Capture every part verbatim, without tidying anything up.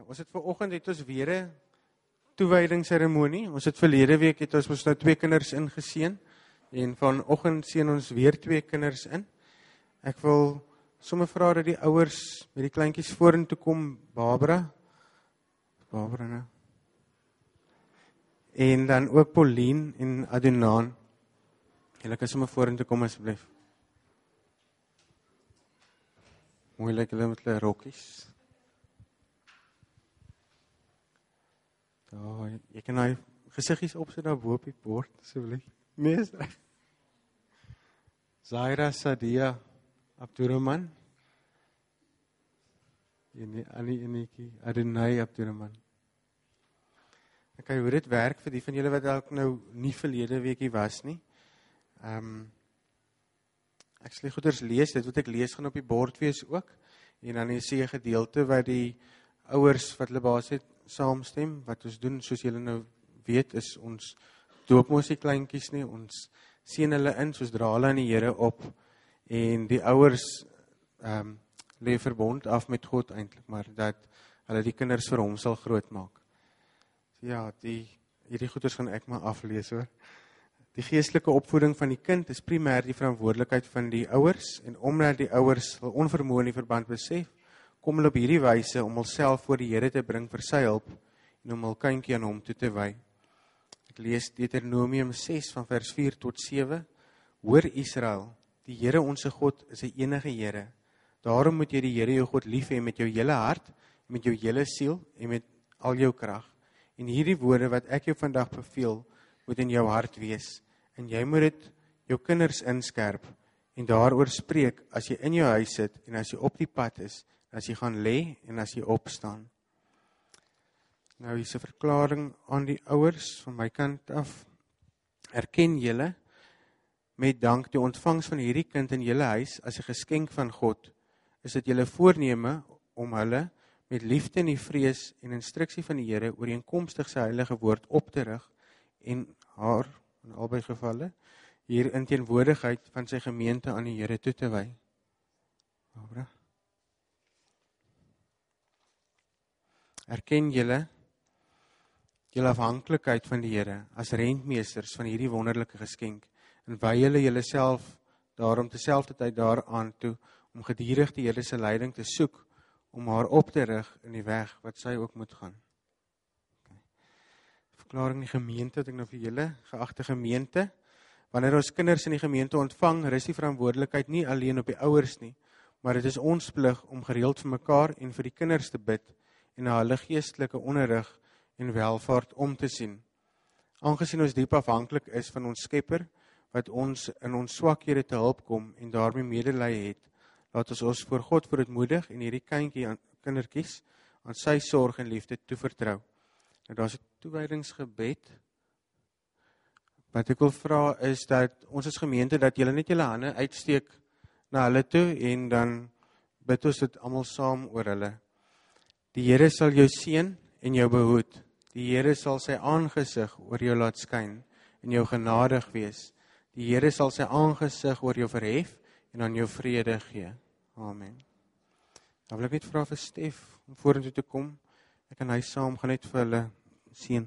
Ons het vanoggend het ons weer 'n toewydingsseremonie. Ons het verlede week het ons mos nou twee kinders ingeseën en vanoggend seën ons weer twee kinders in. Ek wil sommer vra dat die ouers met die kleintjies vorentoe kom, Barbara. Barbara nou. En dan ook Pauline en Adonaan. Julle kan sommer vorentoe kom asseblief. Mooi lyk hulle met hulle rokkies. Ja, jy kan nou gesiggies opsit daar bo op die bord, asseblief. Mees. Zaira Sadia Abdurrahman. En Annie Enetjie Adonai Abdurrahman. Ek kyk hoe dit werk vir die van julle wat dalk nou nie verlede weekie was nie. Ehm um, ek sal die goeders lees, dit wat ek lees gaan op die bord wees ook. En dan is hier 'n gedeelte waar die ouers wat hulle baas het saamstem, wat ons doen, soos julle nou weet, is ons doop mos die kleintjies nie, ons seën hulle in, soos dra hulle aan die Here op, en die ouers um, lê verbond af met God eintlik, maar dat hulle die kinders vir hom sal groot maak. So ja, die, hierdie goeders gaan ek maar aflees hoor. Die geestelike opvoeding van die kind is primêr die verantwoordelikheid van die ouers, en omdat die ouers hul onvermoë in die verband besef, kom hulle op hierdie wyse om hulself voor die Here te bring vir sy hulp en om hul kindjie aan hom toe te wy. Ek lees Deuteronomium ses van vers vier tot sewe. Hoor Israel, die Here onse God is 'n enige Here. Daarom moet jy die Here jou God lief hê met jou hele hart, met jou hele siel en met al jou krag. En hierdie woorde wat ek jou vandag beveel, moet in jou hart wees. En jy moet dit jou kinders inskerp en daaroor spreek as jy in jou huis sit en as jy op die pad is, as jy gaan lê en as jy opstaan. Nou hier is 'n verklaring aan die ouers van my kant af. Erken julle met dank die ontvangs van hierdie kind in julle huis as 'n geskenk van God. Is dit julle voorneme om hulle met liefde en die vrees en instruksie van die Here ooreenkomstig sy heilige woord op te rig en haar in albei gevalle hier in teenwoordigheid van sy gemeente aan die Here toe te wy. Barbara. Erken julle julle afhanklikheid van die Here as rentmeesters van hierdie wonderlike geskenk en wy julle julleself daarom terselfdertyd daaraan toe om gedurig die Here se leiding te soek om haar op te rig in die weg wat sy ook moet gaan. Okay. Verklaring die gemeente wat ek nou vir julle, geagte gemeente, wanneer ons kinders in die gemeente ontvang, rus die verantwoordelikheid nie alleen op die ouers nie, maar dit is ons plig om gereeld vir mekaar en vir die kinders te bid en na hulle geestelike onderrig en welvaart om te sien. Aangesien ons diep afhanklik is van ons Skepper, wat ons in ons swakhede te hulp kom en daarmee medelee het, laat ons ons voor God verootmoedig en hierdie kindjie aan kindertjies aan sy sorg en liefde toevertrou. Nou daar's 'n toewydingsgebed. Wat ek wil vra is dat ons as gemeente dat julle net julle hande uitsteek na hulle toe en dan bid ons dit almal saam oor hulle. Die Here sal jou seën en jou behoed. Die Here sal sy aangesig oor jou laat skyn en jou genadig wees. Die Here sal sy aangesig oor jou verhef en aan jou vrede gee. Amen. Dan wil ek net vra vir Stef om vorentoe te kom. Ek en hy saam gaan net vir hulle seën.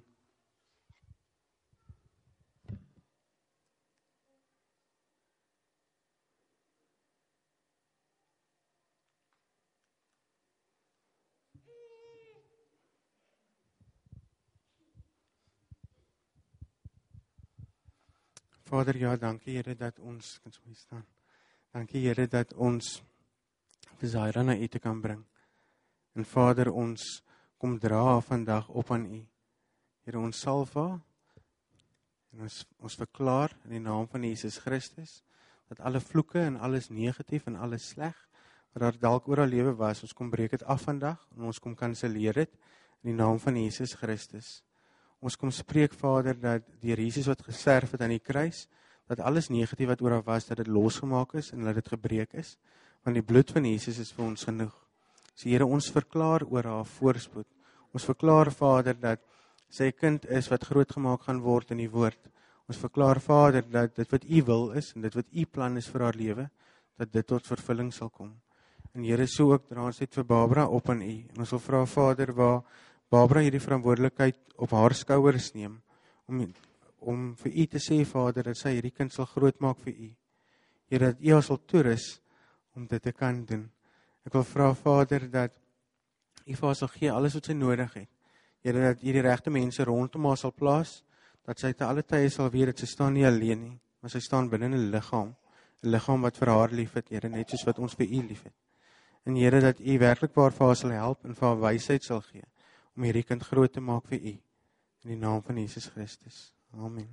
Vader, ja, dankie Here dat ons kan so staan. Dankie Here dat ons vir Zaira na U te kan bring. En Vader, ons kom dra vandag op aan U. Here, ons salf haar en ons ons verklaar in die naam van Jesus Christus dat alle vloeke en alles negatief en alles sleg wat daar dalk oor haar lewe was, ons kom breek dit af vandag en ons kom kanselleer dit in die naam van Jesus Christus. Ons kom spreek, Vader, dat deur Jesus wat gesterf het aan die kruis, dat alles negatief wat oor haar was, dat dit losgemaak is en dat dit gebreek is, want die bloed van Jesus is vir ons genoeg. So Here, ons verklaar oor haar voorspoed. Ons verklaar, Vader, dat sy kind is wat groot gemaak gaan word in die woord. Ons verklaar, Vader, dat dit wat U wil is en dit wat U plan is vir haar lewe, dat dit tot vervulling sal kom. En Here, so ook dra ons dit vir Barbara op aan U. En ons wil vra, Vader, waar Barbara hierdie verantwoordelikheid op haar skouers neem, om, om vir U te sê, Vader, dat sy hierdie kind sal grootmaak vir U. Here, dat U haar sal toerus om dit te kan doen. Ek wil vra, Vader, dat U vir haar sal gee alles wat sy nodig het. Here, dat U die regte mense rondom haar sal plaas, dat sy te alle tye sal weet dat sy staan nie alleen nie, maar sy staan binne 'n liggaam, 'n liggaam wat vir haar lief het, Here, net soos wat ons vir U lief het. En Here, dat U werklik waar vir haar sal help en vir haar wysheid sal gee, om hierdie kind groot te maak vir U. In die naam van Jesus Christus. Amen.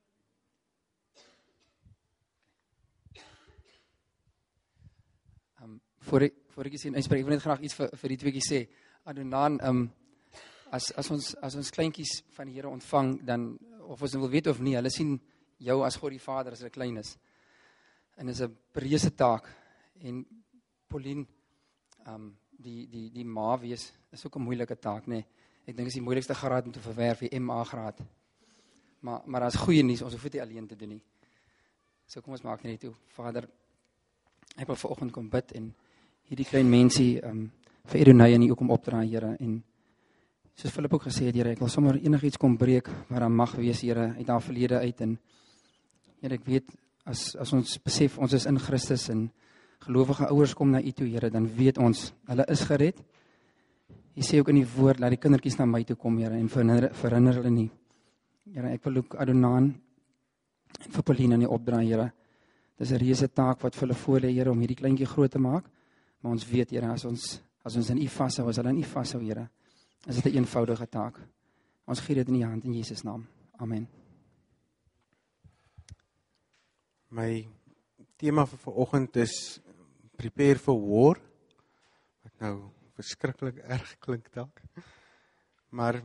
Um, voor ek, voor ek iets inspreek, ek wil net graag iets vir, vir die tweekie sê. Adonaan, um, as, as, ons, as ons kleintjies van die Here ontvang, dan, of ons wil weet of nie, hulle sien jou as God die Vader, as hulle klein is. En dit is 'n reuse taak. En Pauline, um, die, die, die ma wees, is ook 'n moeilike taak, nee. Ek dink is die moeilikste graad om te verwerf, die M A graad. Maar, maar as goeie nuus, ons hoef dit nie alleen te doen nie. So kom ons maak net toe. Vader, ek wil vanoggend kom bid en hierdie klein mensie um, vir Edonay en U ook om opdra, Here. En soos Philip ook gesê het, Here, ek wil sommer enigiets kom breek waar daar mag wees, Here, uit haar verlede uit. En Here, ek weet, as, as ons besef, ons is in Christus en gelowige ouers kom na U toe, Here, dan weet ons, hulle is gered. U sê ook in die woord, laat die kindertjies na my toe kom, Here, en verhinder, verhinder hulle nie. Here, ek wil ook Adonaan en vir Pauline in die opdra, Here. Dis 'n reuse taak wat vir hulle voor lê, Here, om hierdie kleintjie groot te maak. Maar ons weet, Here, as ons as ons in U vashou, as hulle in U vashou, Here, is dit 'n eenvoudige taak. Ons gee dit in U hand in Jesus naam. Amen. My tema vir vanoggend is Prepare for War. Wat nou verskriklik erg klink dalk. Maar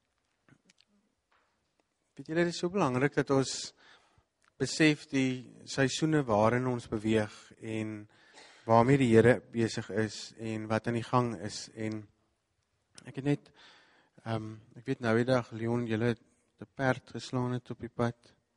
weet julle, dit is so belangrik dat ons besef die seisoene waarin ons beweeg en waarmee die Here besig is en wat aan die gang is. En ek het net, um, ek weet nou die dag, Leon, julle het 'n perd geslaan het op die pad.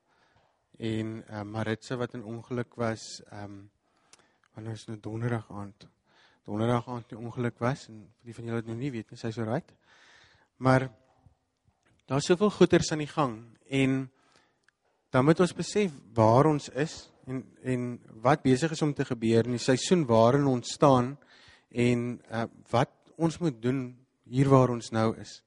En uh, Maritza wat in ongeluk was, um, wanneer is nou donderdag aand, donderdag aand die ongeluk was, en vir die van julle het nou nie weet nie, sy is alright. Maar daar is soveel goeders aan die gang, en dan moet ons besef waar ons is, en, en wat besig is om te gebeur, in die seisoen waarin ons staan, en uh, wat ons moet doen, hier waar ons nou is.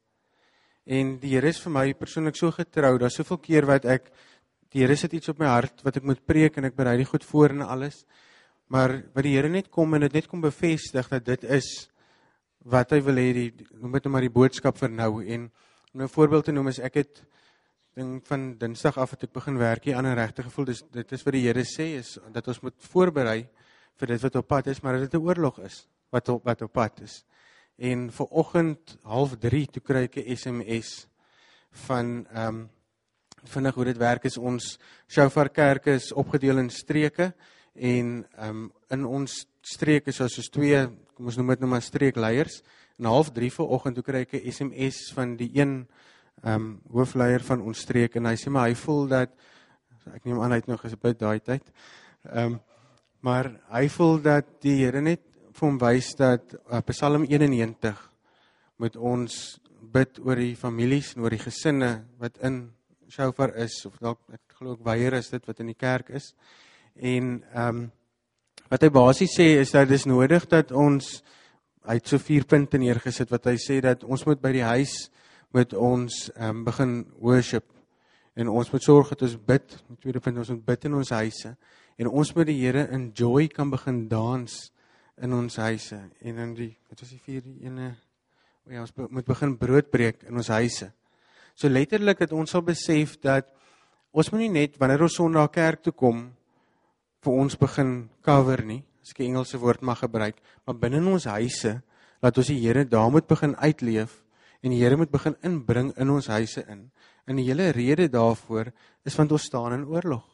En die Here is vir my persoonlik so getrou, daar is soveel keer wat ek, die Here sit iets op my hart, wat ek moet preek, en ek berei die goed voor en alles, maar wat die Here net kom, en het net kom bevestig, dat dit is, wat hy wil hê, die, noem dit nou maar die boodskap vir nou, en om nou voorbeeld te noem, is ek het, ding van dinsdag af, het ek begin werk hier aan 'n regte gevoel, dus dit is wat die Here sê, is, dat ons moet voorberei, vir dit wat op pad is, maar dat dit 'n oorlog is, wat op, wat op pad is. En vanoggend, half drie, toe kry ek 'n S M S, van, um, vinnig hoe dit werk is, ons Shofar kerke is opgedeel in streke, en um, in ons streek is soos twee, kom ons noem dit nou maar streekleiers, en half drie vanoggend, toe kry ek 'n S M S van die een um, hoofleier van ons streek, en hy sê, maar hy voel dat, ek neem aan, hy het nog gesbid daai tyd, um, maar hy voel dat die Here net vir hom wys dat uh, Psalm eenennegentig moet ons bid oor die families en oor die gesinne wat in Shofar is, of dalk, ek glo ook weier is dit wat in die kerk is. En um, wat hy basies sê is dat dit is nodig dat ons, hy het so vier punte neergesit, wat hy sê dat ons moet by die huis, moet ons um, begin worship, en ons moet sorg dat ons bid, die tweede punt, ons moet bid in ons huise, en ons moet die Here in joy kan begin dans in ons huise, en in die, wat was die vier, die ene, ja, ons moet begin brood breek in ons huise. So letterlik dat ons sal besef dat ons moet nie net, wanneer ons Sondag kerk toe kom, vir ons begin cover nie, as ek die Engelse woord mag gebruik, maar binne in ons huise, laat ons die Here daar moet begin uitleef, en die Here moet begin inbring in ons huise in. En die hele rede daarvoor is want ons staan in oorlog.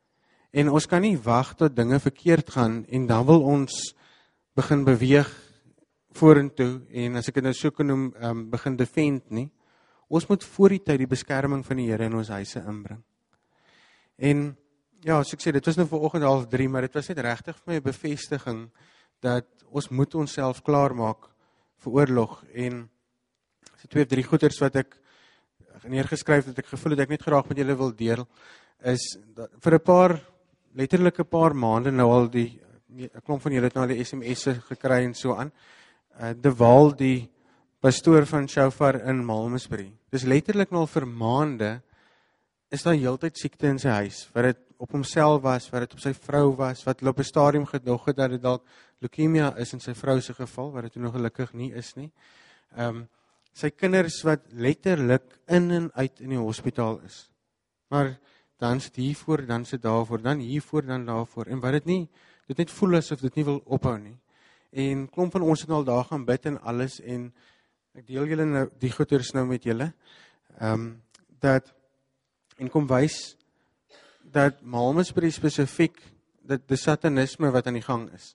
En ons kan nie wag tot dinge verkeerd gaan, en dan wil ons begin beweeg vorentoe, en as ek dit nou so kan noem, um, begin defend nie. Ons moet voor die tyd die beskerming van die Here in ons huise inbring. En ja, as ek sê, dit was nou vanoggend half drie, maar dit was net regtig vir my 'n bevestiging, dat ons moet onsself klaarmaak vir oorlog. En so twee of drie goeders wat ek neergeskryf het, ek gevoel het ek net graag met julle wil deel, is dat vir 'n paar, letterlik 'n paar maande nou al die, 'n klomp van julle het nou al die S M S'e gekry en so aan, uh, De Waal, die pastoor van Shofar in Malmesbury. Dis letterlik nou al vir maande, is daar heeltyd siekte in sy huis, wat dit op homself was, wat dit op sy vrou was, wat hulle op 'n stadium gedog het dat dit dalk leukemia is in sy vrou se geval, wat dit nog gelukkig nie is nie. Um, sy kinders wat letterlik in en uit in die hospitaal is. Maar dan sit hiervoor, dan sit daarvoor, dan hiervoor, dan daarvoor. En wat dit nie, dit net voel asof dit nie wil ophou nie. En klomp van ons het al daar gaan bid en alles, en ek deel julle nou, die goeders nou met julle, um, dat, en kom wys, dat Malmesbury spesifiek, dat die satanisme wat aan die gang is.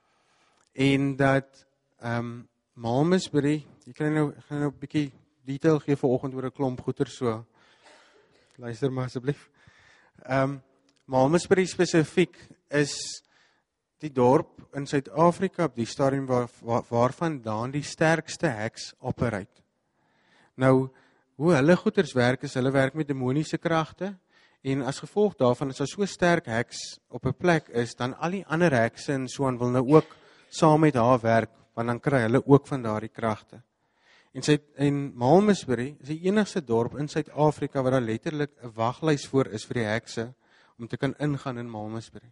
En dat um, Malmesbury, jy kan nou, ek gaan nou 'n bietjie detail gee vanoggend oor 'n klomp goeie so, luister maar asseblief. Um, Malmesbury spesifiek is die dorp in Suid-Afrika op die stadium waar, waar, waarvandaan die sterkste heks operate. Nou, hoe hulle goeders werk is, hulle werk met demoniese kragte, en as gevolg daarvan, as daar so sterk heks op 'n plek is, dan al die ander hekse en so aan wil nou ook saam met haar werk, want dan kry hulle ook van daardie kragte. En, sy, en Malmesbury is die enigste dorp in Suid-Afrika waar daar letterlik 'n waglys voor is vir die hekse om te kan ingaan in Malmesbury.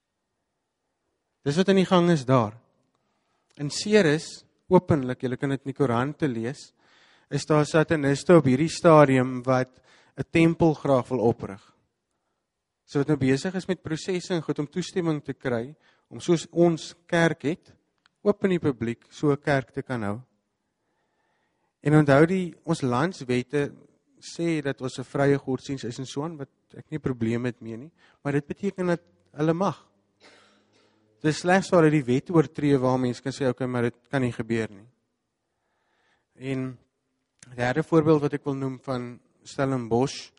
Dis wat in die gang is daar. In Ceres, openlik, julle kan dit in die koerante lees, is daar sataniste op hierdie stadium wat 'n tempel graag wil oprig. So wat nou besig is met prosesse en goed om toestemming te kry, om soos ons kerk het, oop in die publiek, so 'n kerk te kan hou. En onthou die, ons landswette sê dat ons 'n vrye godsdienst is en so aan, wat ek nie probleem met mee nie, maar dit beteken dat hulle mag. Dit is slegs waar die wet oortree waar mense kan sê, okay, maar dit kan nie gebeur nie. En die derde voorbeeld wat ek wil noem van Stellenbosch,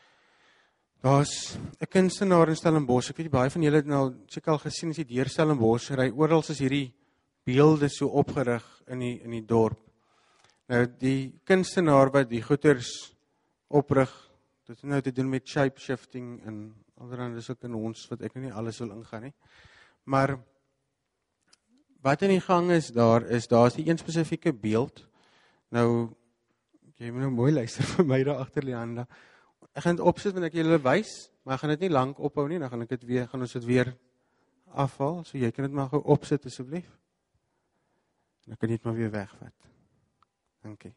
daar's 'n kunstenaar in Stellenbosch, ek weet baie van julle het nou seker al gesien as jy deur Stellenbosch ry, oral is hierdie beelde so opgerig in die, in die dorp. Nou die kunstenaar wat die goeders oprig, dit het nou te doen met shape-shifting en allerhande dis ook in ons, wat ek nie alles wil ingaan nie. Maar wat in die gang is daar, is daar is die een spesifieke beeld. Nou, jy moet nou mooi luister vir my daar agter Leanda. Ek gaan dit opsit want ek julle wys, maar ek gaan dit nie lank ophou nie, dan gaan ek dit weer, gaan ons dit weer afhaal, so jy kan dit maar gou opsit asseblief. Dan kan jy dit maar weer wegvat. Dankie.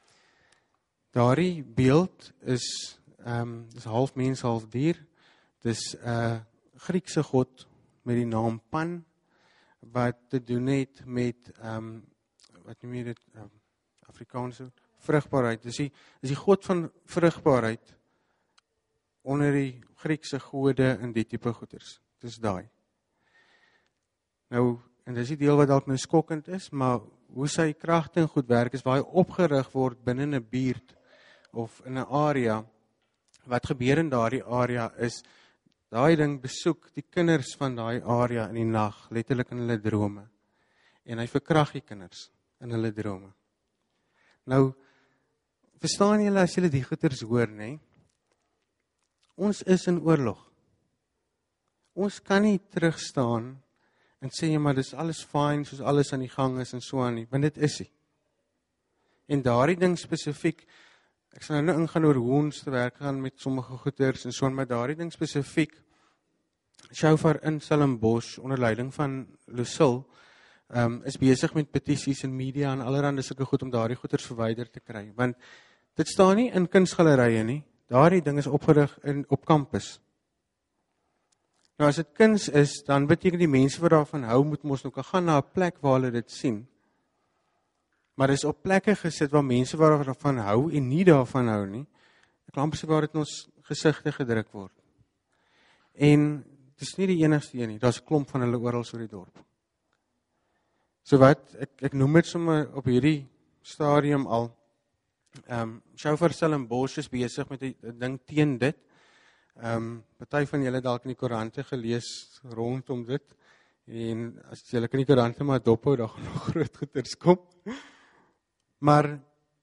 Daardie beeld is, um, is half mens, half dier. Dis 'n uh, Griekse god met die naam Pan, wat te doen het met, um, wat noem jy dit, um, Afrikaanse, vrugbaarheid. Dis die, dis die god van vrugbaarheid onder die Griekse gode en die tipe goeders. Dis daai. Nou, en dis die deel wat dalk nou skokkend is, maar hoe sy kragte en goed werk is, waar hy opgerig word binne 'n buurt of in 'n area. Wat gebeur in daardie area is, daai ding besoek die kinders van daai area in die nag, letterlik in hulle drome. En hy verkrag die kinders in hulle drome. Nou, verstaan julle as julle die goeters hoor, nê? Ons is in oorlog. Ons kan nie terugstaan en sê, ja, maar dis alles fyn, soos alles aan die gang is en so aan nie, want dit is nie. En daardie ding spesifiek, ek sal nou ingaan oor hoe ons te werk gaan met sommige goeders en so aan, maar daardie ding spesifiek, Shofar in Stellenbosch, onder leiding van Lucille, um, is besig met petisies en media en allerhande sulke goed om daardie goeders verwyder te kry, want dit staan nie in kunsgalerye nie, daardie ding is opgerig in, op campus. Nou as dit kuns is, dan beteken die mense wat daarvan hou, moet ons nou kan gaan na 'n plek waar hulle dit sien. Maar dit is op plekke gesit waar mense wat daarvan hou en nie daarvan hou nie, ek amper sê waar dit in ons gesigte gedruk word. En dit is nie die enigste een nie, daar's 'n klomp van hulle oral oor die dorp. So wat, ek, ek noem dit sommer op hierdie stadium al, um, Shofar Stellenbosch is besig met 'n ding teen dit. Um, party van julle dalk in die koerante gelees rondom dit, En as jy lekker in die koerante maar dophou, dan gaan nog groot goeders kom. Maar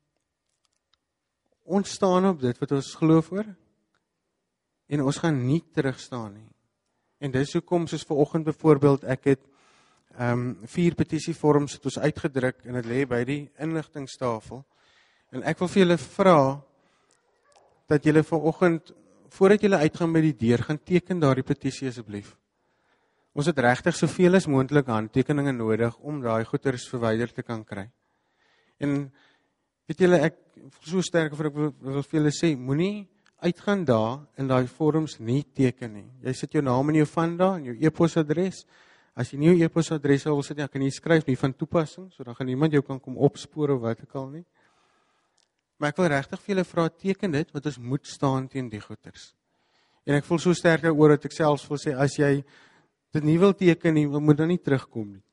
ons staan op dit wat ons geloof oor, en ons gaan nie terugstaan nie. En dis hoekom, soos vanoggend byvoorbeeld, ek het um, vier petisievorms het ons uitgedruk, en het lê by die inligtingstafel. En ek wil vir julle vra, dat julle vanoggend, voordat julle uitgaan by die deur, gaan teken daardie petisie asseblief. Ons het regtig soveel as moontlik handtekeninge nodig, om daai goeders verwyder te kan kry. En, weet julle, ek so sterk of ek wil, wil vir julle sê, moenie uitgaan daar, en daai vorms nie teken nie. Jy sit jou naam en jou van daar, en jou e-posadres. As jy nie jou e-posadres wil sit, ja, kan jy skryf nie van toepassing, so dan gaan niemand jou kan kom opspoor of wat ek al nie. Maar ek wil regtig vir julle vra, teken dit, want ons moet staan teen die goeders. En ek voel so sterk oor dat ek selfs wil sê, as jy dit nie wil teken nie, moet dan nie terugkom nie.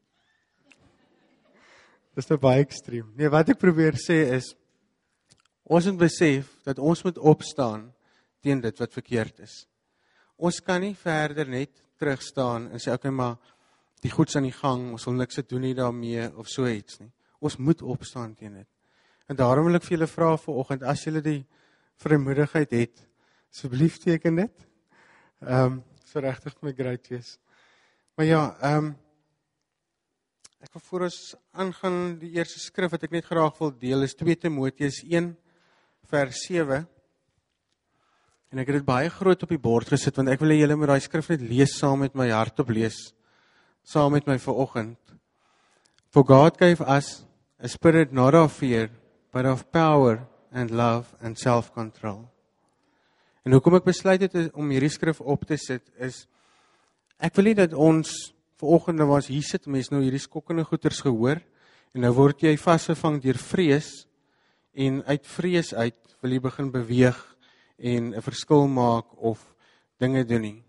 Dis nou baie ekstreem. Nee, wat ek probeer sê is, ons moet besef, dat ons moet opstaan teen dit wat verkeerd is. Ons kan nie verder net terugstaan en sê, ok, maar die goeds aan die gang, ons wil niks te doen nie daarmee, of so iets nie. Ons moet opstaan teen dit. En daarom wil ek vir julle vra vanoggend, as julle die vrymoedigheid het, asseblief teken dit. Um, so regtig my great wees. Maar ja, um, ek wil voor ons aangaan, die eerste skrif wat ek net graag wil deel, is twee Timoteus een, vers sewe. En ek het dit baie groot op die bord gesit, want ek wil hê julle moet daai skrif net lees saam met my hardop lees, saam met my vanoggend. For God gave us a spirit not of fear, but of power and love and self-control. En hoekom ek besluit het om hierdie skrif op te sit, is, ek wil nie dat ons vanoggend nou was hier sit, mense nou hierdie skokkende goeters gehoor, en nou word jy vasgevang deur vrees, en uit vrees uit wil jy begin beweeg, en 'n verskil maak, of dinge doen nie.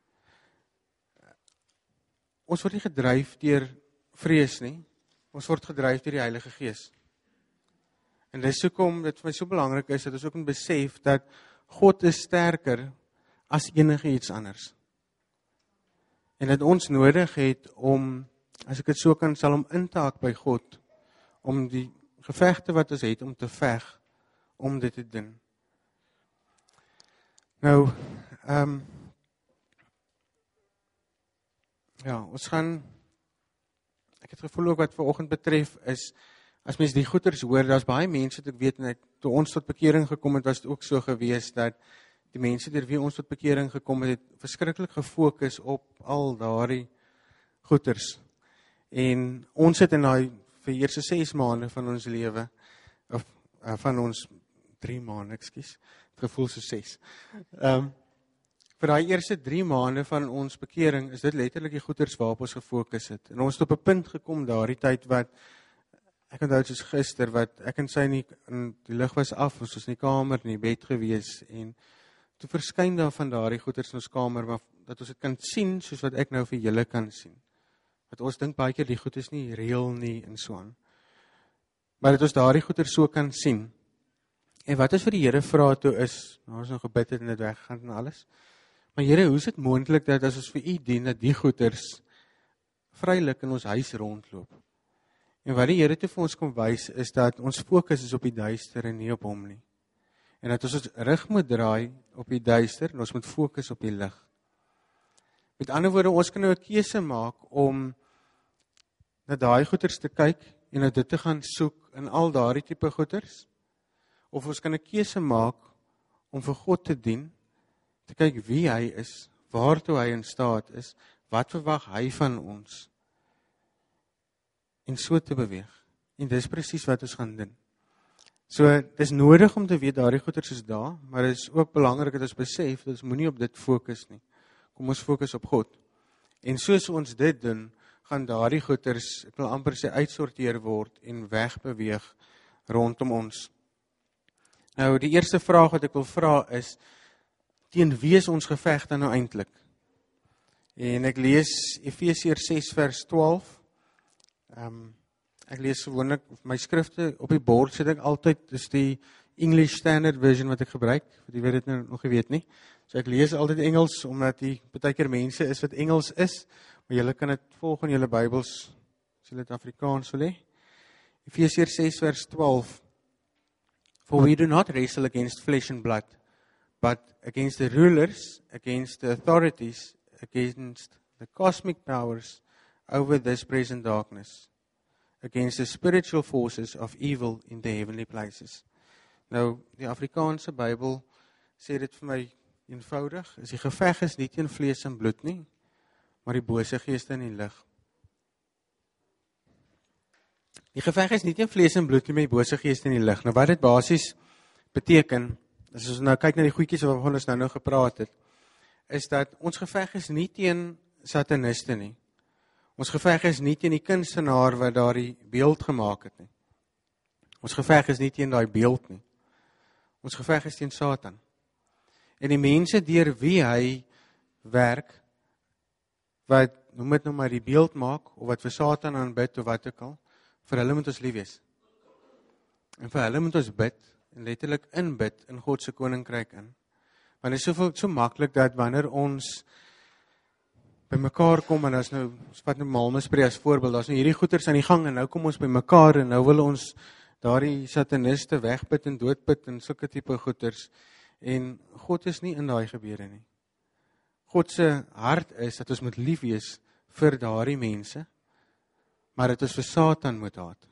Ons word nie gedryf deur vrees nie, ons word gedryf deur die Heilige Gees. En dis hoekom dit vir my so belangrik is, dat ons ook moet besef, dat God is sterker as enige iets anders. En dat ons nodig het om, as ek dit so kan sal, om in te haak by God, om die gevegte wat ons het, om te veg, om dit te doen. Nou, um, ja, ons gaan, ek het gevoel ook wat vanoggend betref, is, as mens die goeders hoor, daar's baie mense, wat ek weet, en toe ons tot bekering gekom het, was het ook so gewees, dat die mense deur wie ons tot bekering gekom het, het verskriklik gefokus op al daardie goeders. En ons het in daai vir eerste ses maande van ons lewe, of uh, van ons drie maande, ekskuus, het gevoel so ses. Um, vir daai eerste drie maande van ons bekering, is dit letterlik die goeders waarop ons gefokus het. En ons het op 'n punt gekom daardie tyd wat, ek onthou soos gister, wat ek en sy nie, en die lig was af, ons was in die kamer, in die bed gewees, en toe verskyn daar van daardie goeders in ons kamer, maar dat ons dit kan sien, soos wat ek nou vir julle kan sien. Dat ons dink baie keer die goed is nie reël nie, en so aan. Maar dat ons daardie goeders so kan sien. En wat ons vir die Here vra toe is, nou ons nog gebid het en dit weggegaan en alles, maar Here, hoe is dit moontlik dat as ons vir U dien, dat die goeders vrylik in ons huis rondloop? En wat die Here toe vir ons kom wys, is dat ons fokus is op die duister en nie op hom nie. En dat ons ons rug moet draai op die duister, en ons moet fokus op die lig. Met ander woorde, ons kan nou 'n keuse maak om na daai goeders te kyk, en na dit te gaan soek in al daardie tipe goeders, of ons kan 'n keuse maak om vir God te dien, te kyk wie hy is, waartoe hy in staat is, wat verwag hy van ons, en so te beweeg. En dis presies wat ons gaan doen. So, dis nodig om te weet, daardie goeders is daar, maar dit is ook belangrik dat ons besef, dat ons moenie op dit fokus nie. Kom ons fokus op God. En soos ons dit doen, gaan daardie goeders, ek wil amper sê, uitsorteer word en wegbeweeg rondom ons. Nou, die eerste vraag wat ek wil vra is, teen wie is ons geveg dan nou eintlik? En ek lees Efesiërs ses vers twaalf. Um, ek lees gewoonlik my skrifte op die bord, sit ek altyd, dis die English Standard Version wat ek gebruik, want jy weet dit nou nog nie weet nie. So ek lees altyd Engels, omdat die baie keer mense is wat Engels is, maar julle kan dit volg in julle Bybels, as julle dit Afrikaans wil hê. Efesiërs six vers twaalf. For we do not wrestle against flesh and blood, but against the rulers, against the authorities, against the cosmic powers over this present darkness, against the spiritual forces of evil in the heavenly places. Nou, die Afrikaanse Bybel sê dit vir my eenvoudig, is die geveg is nie teen vlees en bloed nie, maar die bose geeste in die lig. Die geveg is nie teen vlees en bloed nie, maar die bose geeste in die lig. Nou wat dit basies beteken, as ons nou kyk na die goedjies waarvan ons nou nou gepraat het, is dat ons geveg is nie teen sataniste nie. Ons geveg is nie teen die kunstenaar wat daardie beeld gemaak het nie. Ons geveg is nie teen daai beeld nie. Ons geveg is teen Satan. En die mense deur wie hy werk, wat, noem dit nou maar die beeld maak, of wat vir Satan aanbid, of wat ook al, vir hulle moet ons lief wees. En vir hulle moet ons bid, en letterlik inbid in God se koninkryk in. Want dit is soveel, so maklik dat wanneer ons by mekaar kom, en as nou, ons vat nou Malmesbury as voorbeeld, daar is nou hierdie goeters aan die gang, en nou kom ons by mekaar, en nou wil ons daardie sataniste wegbid en doodbid, en sulke tipe goeters, en God is nie in daai gebeure nie. God se hart is, dat ons moet lief wees vir daardie mense, maar dat ons vir Satan moet haat.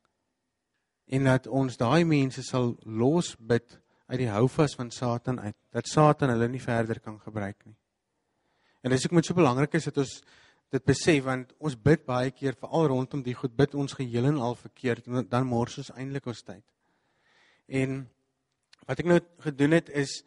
En dat ons daai mense sal losbid uit die houvas van Satan uit, dat Satan hulle nie verder kan gebruik nie. En dis ook met so belangrik is dat ons dit besef, want ons bid baie keer, veral rondom die goed, bid ons geheel en al verkeerd, en dan mors ons eintlik ons tyd. En wat ek nou gedoen het is,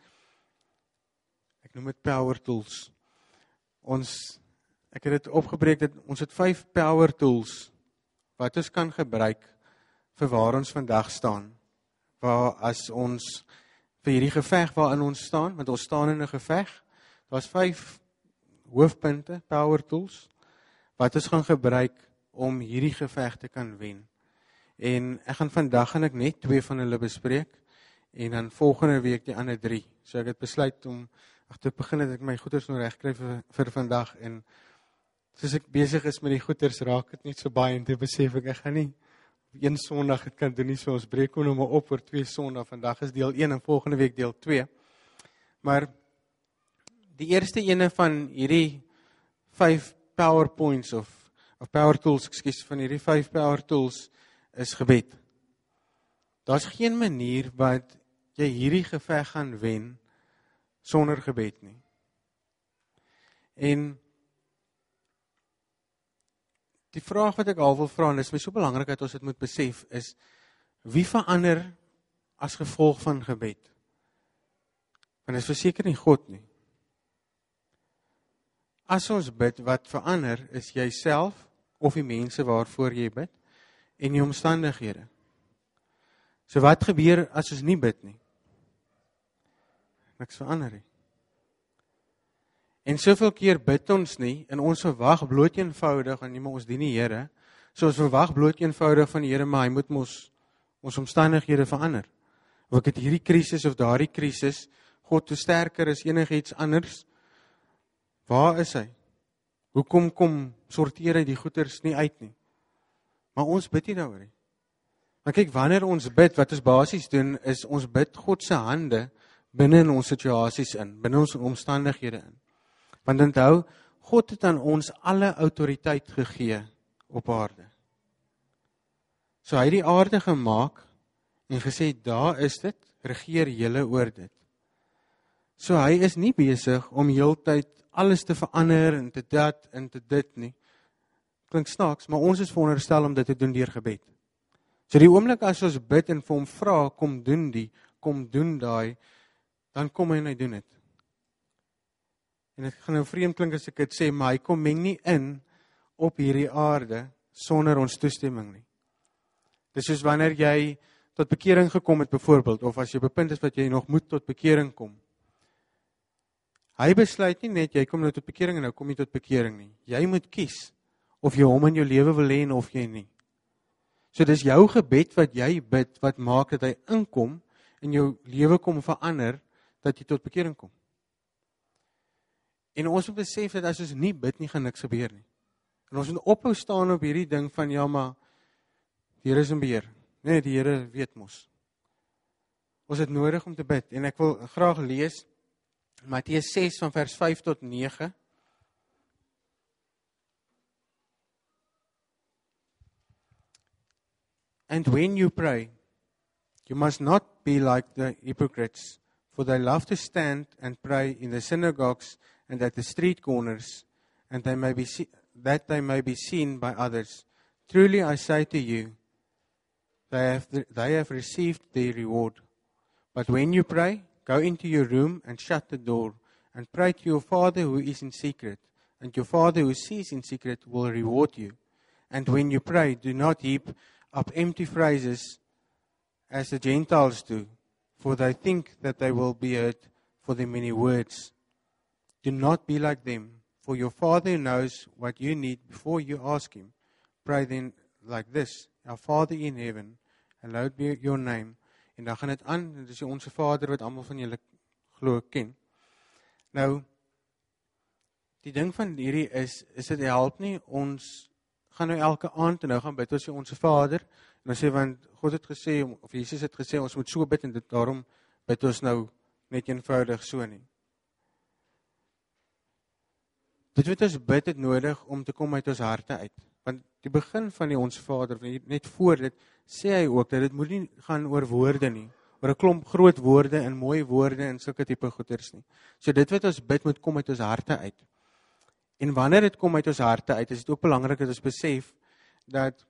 ek noem dit power tools. Ons, ek het dit opgebreek, dat ons het vyf power tools, wat ons kan gebruik, vir waar ons vandag staan. Waar as ons, vir hierdie geveg waarin ons staan, want ons staan in 'n geveg, daar is vyf hoofpunte, power tools, wat ons gaan gebruik om hierdie geveg te kan wen. En ek gaan vandag gaan ek net twee van hulle bespreek, en dan volgende week die ander drie. So ek het besluit om, ag te begin het ek my goeders nou reg kry vir, vir vandag, en soos ek besig is met die goeders, raak het net so baie, en te besef ek, ek gaan nie een Sondag het kan doen nie, so ons breek hom nou maar op oor twee Sondag, vandag is deel een en volgende week deel twee. Maar die eerste ene van hierdie vyf powerpoints of, of power tools, ekskuus, van hierdie vyf power tools is gebed. Daar's geen manier wat jy hierdie geveg gaan wen sonder gebed nie. En die vraag wat ek al wil vra, en dit is my so belangrik dat ons dit moet besef, is, wie verander as gevolg van gebed? Want dit is verseker nie God nie. As ons bid, wat verander, is jy self, of die mense waarvoor jy bid, en die omstandighede. So wat gebeur as ons nie bid nie? Niks verander nie. En soveel keer bid ons nie, en ons verwag bloot eenvoudig, en nie maar ons dien die Here, so ons verwag bloot eenvoudig van die Here, maar hy moet ons, ons omstandighede verander. Of ek het hierdie krisis of daardie krisis, God te sterker is enigiets anders, waar is hy? Hoekom kom sorteer hy die goeders nie uit nie? Maar ons bid nie daaroor nie. Maar kyk, wanneer ons bid, wat ons basies doen, is ons bid God se hande binne in ons situasies in, binne ons omstandighede in. Want onthou, God het aan ons alle autoriteit gegee op aarde. So hy het die aarde gemaak en gesê, daar is dit, regeer julle oor dit. So hy is nie besig om heeltyd alles te verander en te dat en te dit nie. Klink snaaks, maar ons is veronderstel om dit te doen deur gebed. So die oomblik as ons bid en vir hom vra, kom doen die, kom doen daai, dan kom hy en hy doen dit. En dit gaan nou vreemd klink as ek dit sê, maar hy kom meng nie in op hierdie aarde sonder ons toestemming nie. Dis soos wanneer jy tot bekering gekom het byvoorbeeld, of as jy op 'n punt is wat jy nog moet tot bekering kom. Hy besluit nie net, jy kom nou tot bekering en nou kom jy tot bekering nie. Jy moet kies of jy hom in jou lewe wil hê of jy nie. So dis jou gebed wat jy bid, wat maak dat hy inkom in jou lewe kom verander, dat jy tot bekering kom. En ons moet besef dat as ons nie bid nie, gaan niks gebeur nie. En ons moet ophou staan op hierdie ding van, ja maar, die Here is in beheer. Nee, die Here weet mos. Ons het nodig om te bid, en ek wil graag lees, Matteus ses van vers vyf tot nege. And when you pray, you must not be like the hypocrites, for they love to stand and pray in the synagogues and at the street corners, and they may be see- that they may be seen by others. Truly I say to you, they have, they have received their reward. But when you pray, go into your room and shut the door, and pray to your Father who is in secret, and your Father who sees in secret will reward you. And when you pray, do not heap up empty phrases as the Gentiles do, for they think that they will be heard for their many words. Do not be like them, for your Father knows what you need before you ask Him. Pray then like this, Our Father in heaven, hallowed be your name. En dan gaan dit aan, dit is onze Vader wat almal van julle glo ken. Nou, die ding van hierdie is, is dit help nie, ons gaan nou elke aand en nou gaan bid ons vir onze Vader, en dan sê, want God het gesê, of Jesus het gesê, ons moet so bid, en dit, daarom bid ons nou net eenvoudig so nie. Dit wat ons bid het nodig om te kom uit ons harte uit. Want die begin van die Ons Vader, net voor dit, sê hy ook, dat dit moet nie gaan oor woorde nie, oor 'n klomp groot woorde en mooi woorde en sulke tipe goeders nie. So dit wat ons bid moet kom uit ons harte uit. En wanneer dit kom uit ons harte uit, is dit ook belangrik dat ons besef, dat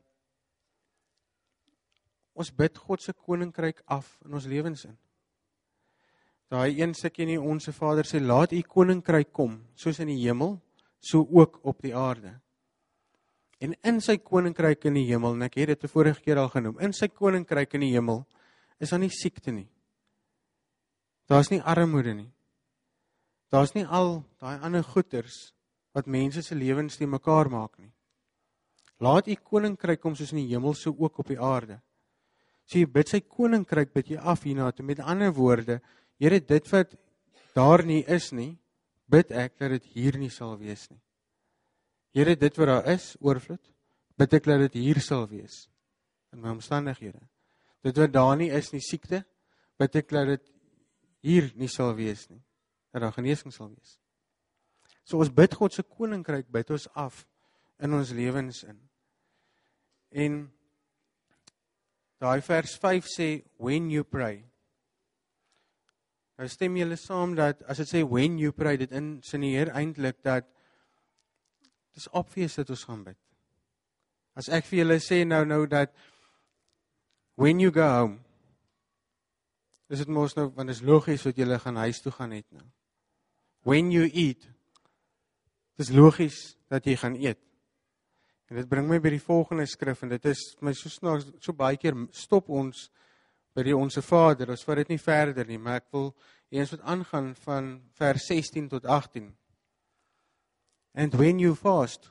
ons bid God se koninkryk af in ons lewens in. Daai een stukkie in die Onse Vader sê, laat u koninkryk kom, soos in die hemel, so ook op die aarde. En in sy koninkryk in die hemel, en ek het dit die vorige keer al genoem, in sy koninkryk in die hemel, is daar nie siekte nie. Daar is nie armoede nie. Daar is nie al daai ander goeders, wat mense se lewens te mekaar maak nie. Laat u koninkryk kom soos in die hemel, so ook op die aarde. So jy bid sy koninkryk, bid jy af hierna toe, met ander woorde, Here, dit wat daar nie is nie, bid ek dat dit hier nie sal wees nie. Here, dit wat daar is, oorvloed, bid ek dat dit hier sal wees, in my omstandighede. Dit wat daar nie is nie, siekte, bid ek dat dit hier nie sal wees nie, dat daar genesing sal wees. So ons bid God se koninkryk, bid ons af in ons lewens in. En daai vers vyf sê, when you pray. Nou stem julle saam dat, as dit sê, when you pray, dit insinueer eintlik dat, het is obvious dat ons gaan bid. As ek vir julle sê nou nou dat, when you go home, is dit mos nou, want het is logies wat julle gaan huis toe gaan het nou. When you eat, het is logies dat jy gaan eet. En dit bring my by die volgende skrif, en dit is, my so snaaks, so baie keer stop ons, by die Onse Vader, ons vat dit nie verder nie, maar ek wil eens wat aangaan van vers sestien tot agttien. And when you fast,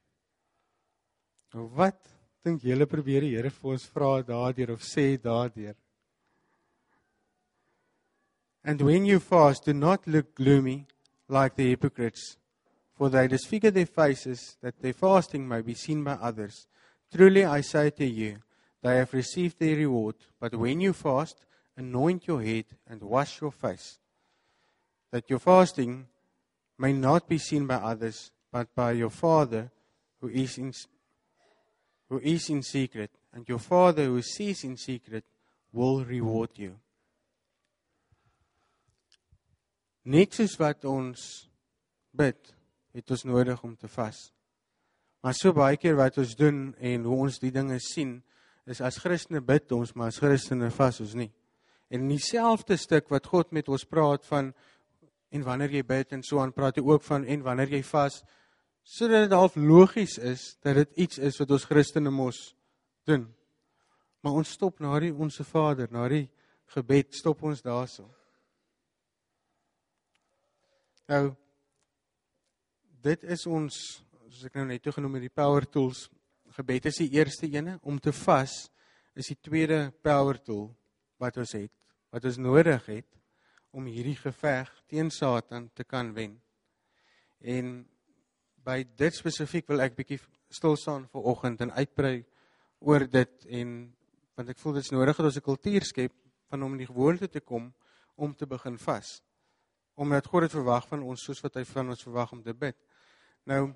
wat dink julle probeer die Here vir ons vra daardeur, of sê daardeur? And when you fast, do not look gloomy like the hypocrites, for they disfigure their faces, that their fasting may be seen by others. Truly I say to you, they have received their reward. But when you fast, anoint your head and wash your face, that your fasting may not be seen by others, but by your Father who is in, who is in secret. And your Father who sees in secret will reward you. Net soos wat ons bid, het ons nodig om te vas. Maar so baie keer wat ons doen en hoe ons die dinge sien, is as Christene bid ons, maar as Christene vas ons nie. En in dieselfde stuk wat God met ons praat van, en wanneer jy bid en so aan, praat hy ook van, en wanneer jy vas, so dat het half logies is, dat dit iets is wat ons Christene mos doen. Maar ons stop na die Onse Vader, na die gebed, stop ons daarso. Nou, dit is ons, soos ek nou net toegenoem met die power tools, gebed is die eerste ene, om te vas, is die tweede power tool wat ons het. wat ons nodig het om hierdie geveg teen Satan te kan wen. En by dit spesifiek wil ek bietjie stil staan vir oggend en uitbrei oor dit, en want ek voel dit is nodig dat ons 'n kultuur skep van om in die gewoonte te kom om te begin vas. Omdat God het verwag van ons soos wat hy van ons verwag om te bid. Nou,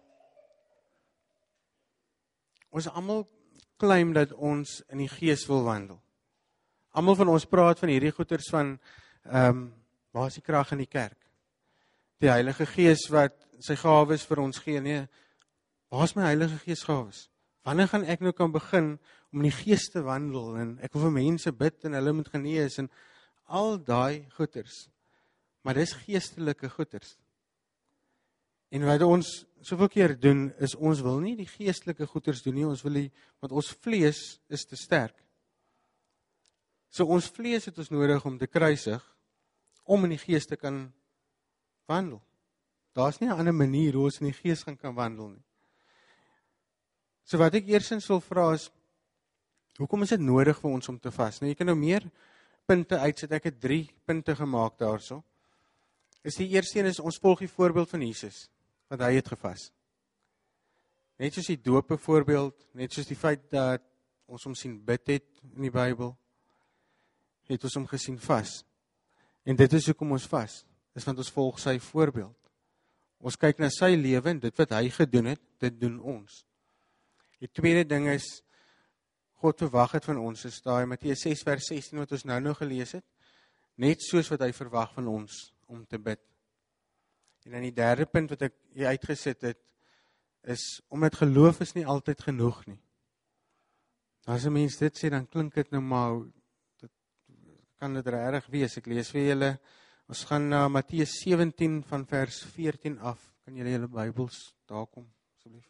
ons almal claim dat ons in die gees wil wandel. Almal van ons praat van hierdie goeters van, ehm, um, waar is die krag in die kerk? Die Heilige Gees wat sy gawes vir ons gee, nee, waar is my Heilige Gees gawes? Wanneer gaan ek nou kan begin om in die gees te wandel, en ek wil vir mense bid, en hulle moet genees, en al daai goeters, maar dis geestelike goeters. En wat ons soveel keer doen, is ons wil nie die geestelike goeters doen nie, ons wil die, want ons vlees is te sterk. So ons vlees het ons nodig om te kruisig, om in die gees te kan wandel. Daar is nie 'n ander manier hoe ons in die gees gaan kan wandel nie. So wat ek eersins wil vra is, hoekom is dit nodig vir ons om te vas? Nou jy kan nou meer punte uitsit, ek het drie punte gemaak daarso. Is die eerste een is, ons volg die voorbeeld van Jesus, wat hy het gevas. Net soos die doop byvoorbeeld, net soos die feit dat ons hom sien bid het in die Bybel, het ons hom gesien vas. En dit is hoekom ons vas, is want ons volg sy voorbeeld. Ons kyk na sy lewe en dit wat hy gedoen het, dit doen ons. Die tweede ding is, God verwag het van ons, is daar in Matteus ses vers sestien wat ons nou nou gelees het, net soos wat hy verwag van ons om te bid. En dan die derde punt wat ek hier uitgesit het, is, omdat geloof is nie altyd genoeg nie. As 'n mens dit sê, dan klink dit nou maar, dit, kan dit reg wees. Ek lees vir julle, ons gaan na Matteus sewentien van vers veertien af. Kan julle julle Bybels daar kom, asseblief?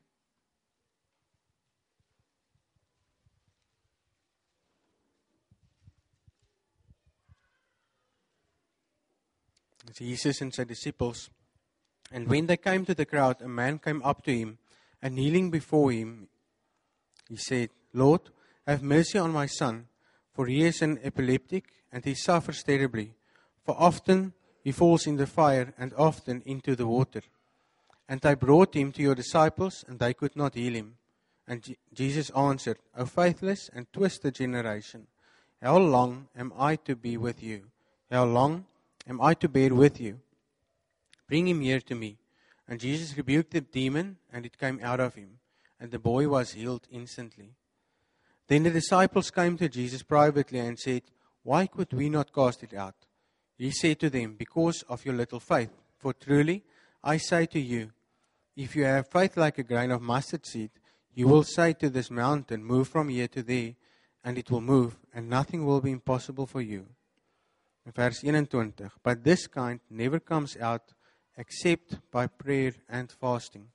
It's Jesus and his disciples. And when they came to the crowd, a man came up to him, and kneeling before him, he said, Lord, have mercy on my son, for he is an epileptic, and he suffers terribly. For often he falls in the fire, and often into the water. And I brought him to your disciples, and they could not heal him. And Je- Jesus answered, O faithless and twisted generation, how long am I to be with you? How long am I to bear with you? Bring him here to me. And Jesus rebuked the demon, and it came out of him, and the boy was healed instantly. Then the disciples came to Jesus privately and said, Why could we not cast it out? He said to them, Because of your little faith. For truly, I say to you, if you have faith like a grain of mustard seed, you will say to this mountain, Move from here to there, and it will move, and nothing will be impossible for you. In vers eenentwintig, but this kind never comes out except by prayer and fasting.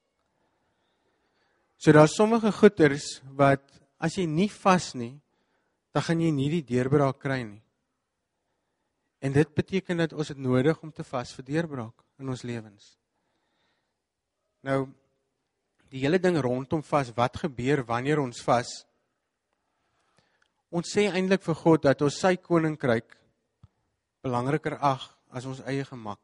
So daar is sommige goeters wat, as jy nie vas nie, dan gaan jy nie die deurbraak kry nie. En dit beteken dat ons het nodig om te vas vir deurbraak in ons lewens. Nou, die hele ding rondom vas, wat gebeur wanneer ons vas? Ons sê eintlik vir God dat ons sy koninkryk belangriker ag as ons eie gemak.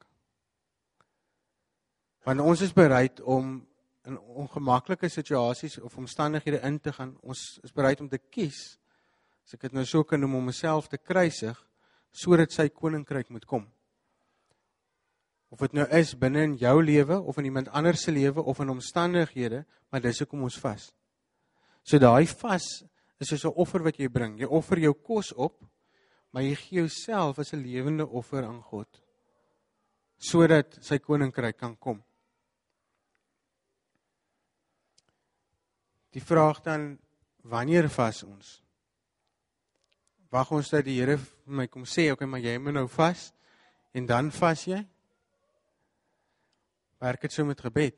Want ons is bereid om in ongemaklike situasies of omstandighede in te gaan, ons is bereid om te kies, as ek het nou so kan noem, om myself te kruisig, sodat sy koninkryk moet kom. Of dit nou is binne in jou lewe, of in iemand anders se lewe, of in omstandighede, maar dis hoekom ons vas. So daai vas is soos 'n offer wat jy bring. Jy offer jou kos op, maar jy gee jouself as 'n lewende offer aan God, sodat sy koninkryk kan kom. Die vraag dan, wanneer vas ons? Wag ons dat die Here vir my kom sê, okay, maar jy moet nou vas, en dan vas jy? Werk het so met gebed.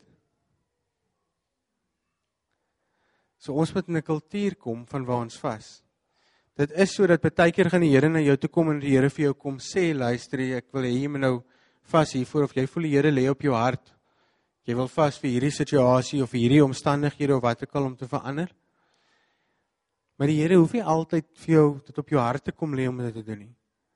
So ons moet in 'n kultuur kom van waar ons vas. Dit is so dat baie keer gaan die Here na jou toe kom en die Here vir jou kom sê, luister, ek wil hê jy moet nou vas hiervoor, of jy voel die Here lê op jou hart. Jy wil vas vir hierdie situasie of hierdie omstandighede of wat ook al om te verander. Maar die Here hoef nie altyd vir jou dit op jou hart te kom lê om dit te doen nie.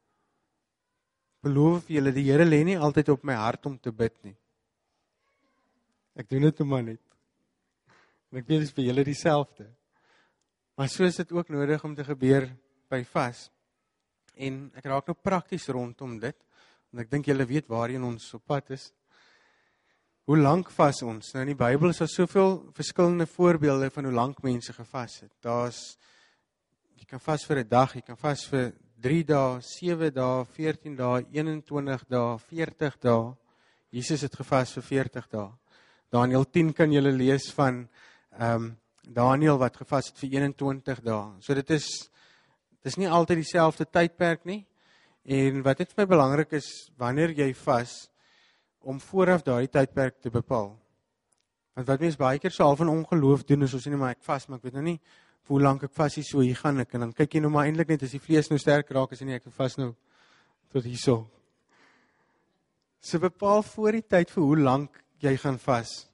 beloof vir julle, die Here lê nie altyd op my hart om te bid nie. Ek doen dit maar net. En ek weet dit is vir julle dieselfde. Maar so is dit ook nodig om te gebeur by vas. En ek raak nou prakties rondom dit, want ek dink julle weet waarheen ons op pad is. Hoe lank vas ons? Nou in die Bybel is daar soveel verskillende voorbeelde van hoe lank mense gevas het. Daar's, jy kan vas vir 'n dag, jy kan vas vir drie dae, sewe dae, veertien dae, eenentwintig dae, veertig dae. Jesus het gevas vir veertig dae. Daniël tien kan julle lees van um, Daniël wat gevas het vir eenentwintig dae. So dit is, dit is nie altyd dieselfde tydperk nie. En wat dit vir my belangrik is, wanneer jy vas, om vooraf daardie tydperk te bepaal. Want wat mense baie keer so al van ongeloof doen, is ons sê nie, maar ek vas, maar ek weet nou nie, hoe lank ek vas is, so hier gaan ek, en dan kyk jy nou maar eintlik net, as die vlees nou sterk raak, as jy nie, ek vas nou, tot hierso. So bepaal voor die tyd vir hoe lank jy gaan vas.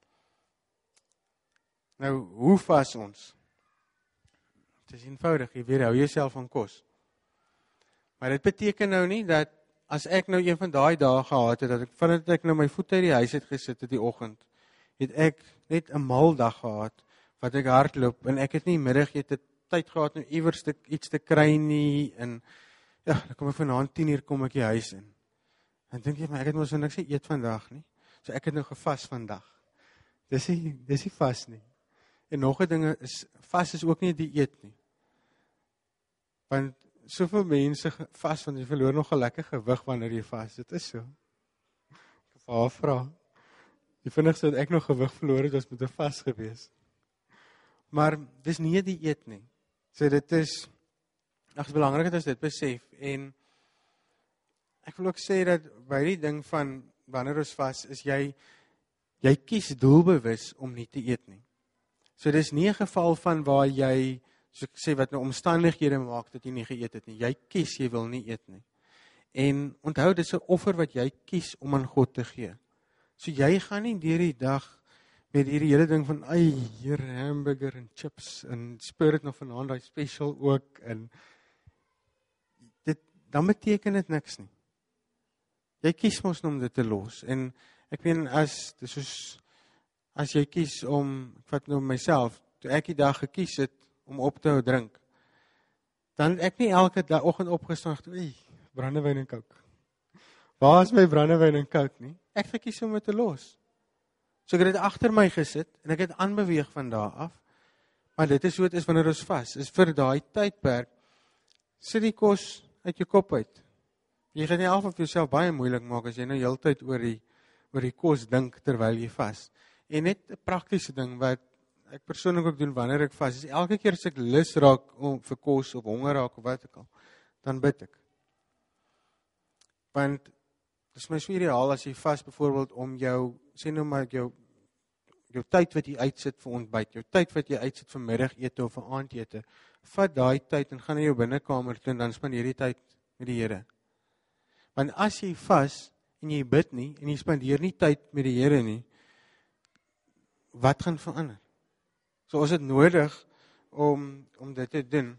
Nou, hoe vas ons? Het is eenvoudig, jy weet, hou jouself van kos. Maar dit beteken nou nie, dat as ek nou een van daai dae gehad het, dat ek vandat ek nou my voete uit die huis het gesit het die oggend, het ek net 'n mal dag gehad, wat ek hardloop, en ek het nie middagete tyd gehad om iewers te, iets te kry nie, en ja, dan kom ek vanaand tien uur kom ek die huis in. En dink jy, maar ek het mos niks eet vandag nie. So ek het nou gevas vandag. Dis nie, dis nie vas nie. En nog 'n ding is, vas is ook nie 'n dieet nie. Want soveel mense vas, want jy verloor nog 'n lekker gewig wanneer jy vas. Dit is so. Ek vir haar vra. Die vinnigste wat ek nog gewig verloor het, was met 'n vas gewees. Maar dis nie 'n dieet nie. So dit is, ag, is belangrik dat ons dit besef. En ek wil ook sê dat by die ding van wanneer ons vas, is jy, jy kies doelbewus om nie te eet nie. So dis nie 'n geval van waar jy, so ek sê wat nou omstandighede maak dat jy nie geëet het nie. Jy kies, jy wil nie eet nie. En onthou, dit is 'n offer wat jy kies om aan God te gee. So jy gaan nie deur die dag met hierdie hele ding van, ai, hier hamburger en chips, en speur het nog vanaand daai special ook, en dit, dan beteken dit niks nie. Jy kies mos om dit te los, en ek weet, as, dis soos, as jy kies om, ek vat nou myself, toe ek die dag gekies het, om op te hou drink, dan het ek nie elke dag oggend opgestaan, oei, brandewyn en kook. Waar is my brandewyn en kook nie? Ek gekies om dit te los. So ek het dit agter my gesit, en ek het aanbeweeg van daar af, maar dit is hoe het is wanneer ons vas, is vir daai tydperk, sit die kos uit jou kop uit. Jy gaan nie af op jouself baie moeilik maak, as jy nou heeltyd oor die, oor die kos dink, terwyl jy vas. En net 'n praktiese ding, wat ek persoonlik ook doen wanneer ek vas, is elke keer as ek lus raak om vir kos, of honger raak, of wat ook al, dan bid ek. Want, dit is my so ideaal, as jy vas, byvoorbeeld, om jou, sê nou maar, jou, jou tyd wat jy uitsit vir ontbyt, jou tyd wat jy uitsit vir middagete, of vir aandete, vat daai tyd, en gaan na jou binnekamer toe, en dan spandeer die tyd met die Here. Want as jy vas, en jy bid nie, en jy spandeer nie tyd met die Here nie, wat gaan verander? So is dit nodig om, om dit te doen.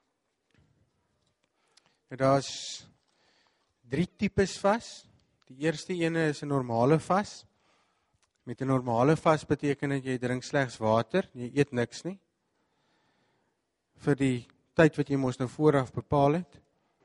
Daar is drie tipes vas. Die eerste ene is 'n normale vas. Met 'n normale vas beteken dat jy drink slegs water, jy eet niks nie. Vir die tyd wat jy mos nou vooraf bepaal het.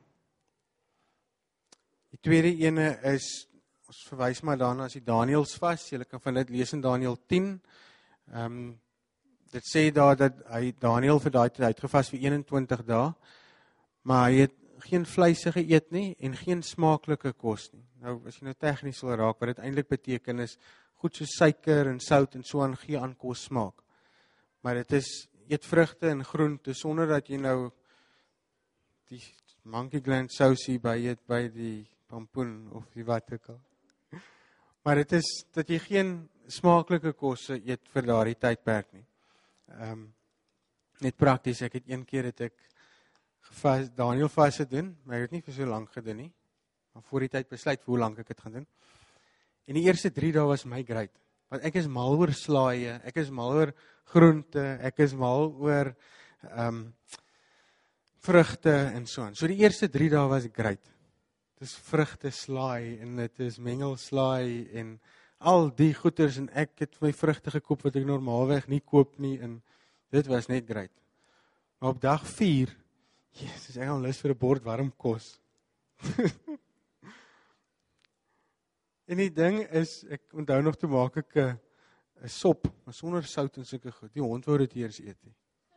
Die tweede ene is, ons verwys maar daarna as die Daniëls vas. Jy kan van dit lees in Daniël tien. Um, dit sê daar dat hy Daniël vir daai tyd uitgevas vir eenentwintig dae, maar hy het geen vleise geëet nie en geen smaaklike kos nie. Nou, as jy nou tegnies wil raak, wat dit eintlik beteken is, goed so suiker en sout en so aan gee aan kos smaak. Maar dit is, eet vrugte en groente, sonder dat jy nou die monkey gland sousie by eet by die pampoen of die wat ook al. Maar dit is, dat jy geen smaaklike kosse eet vir daardie tydperk nie. Um, net prakties, ek het een keer het ek gevas, Daniël vas gedoen, maar ek het nie vir so lank gedoen nie, maar voor die tyd besluit hoe lank ek het gaan doen. En die eerste drie dae was my great, want ek is mal oor slaaie, ek is mal oor groente, ek is mal oor um, vrugte en so aan. So die eerste drie dae was great. dit is vrugteslaai en dit is mengelslaai en al die goeders en ek het my vrugte gekoop wat ek normaalweg nie koop nie en dit was net great. Maar op dag vier, Jesus, ek gaan lus vir 'n bord warm kos. En die ding is, ek onthou nog toe maak ek 'n 'n sop, maar sonder sout en sulke goed. Die hond wou dit eers eet nie.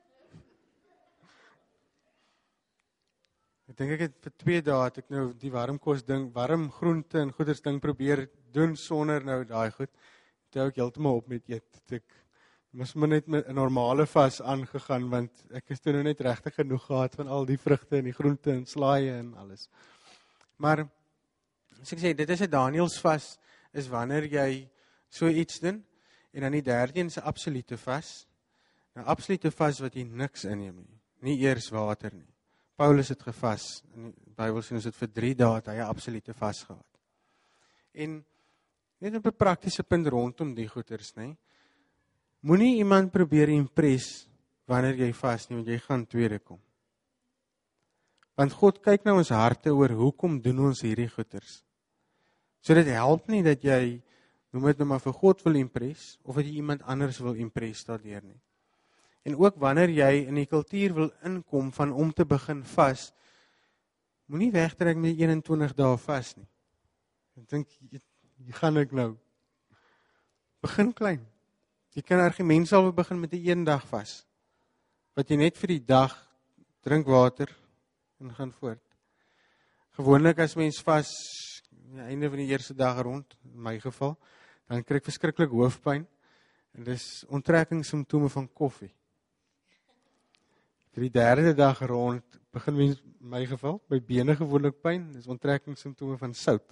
Ek dink ek het vir twee dae het ek nou die warmkos ding, warm groente en goeders ding probeer doen sonder nou daai goed. Toe hou ek heeltemal op met eet. Ek moes maar net met 'n normale vas aangegaan want ek het toe nou net regtig genoeg gehad van al die vrugte en die groente en slaaie en alles. Maar as ek sê dit is 'n Danielsvas is wanneer jy so iets doen en dan die derde een is 'n absolute vas. 'n Absolute vas wat jy niks inneem nie, nie eers water nie. Paulus het gevas, in die Bybel sê ons het vir drie dae het hy 'n absolute vas gehad. En net op 'n praktiese punt rondom die goeters, nê. Moenie iemand probeer impres wanneer jy vas nie, want jy gaan tweede kom. Want God kyk na ons harte oor hoekom doen ons hierdie goeters. So dit help nie dat jy, noem dit nou maar vir God wil impres, of dat jy iemand anders wil impres daardeur nie. En ook wanneer jy in die kultuur wil inkom van om te begin vas, moenie wegtrek met eenentwintig dae vas nie. Ek dink, jy, jy gaan ek nou. Begin klein. Jy kan argument sal begin met 'n een dag vas. Wat jy net vir die dag drink water en gaan voort. Gewoonlik as mens vas, aan die einde van die eerste dag rond, in my geval, dan kry ek verskriklik hoofpyn. En dis onttrekkingssimptome van koffie. Vir die derde dag rond, begin mens, in my geval, my bene gewoonlik pyn, dis onttrekkingssimptome van sout.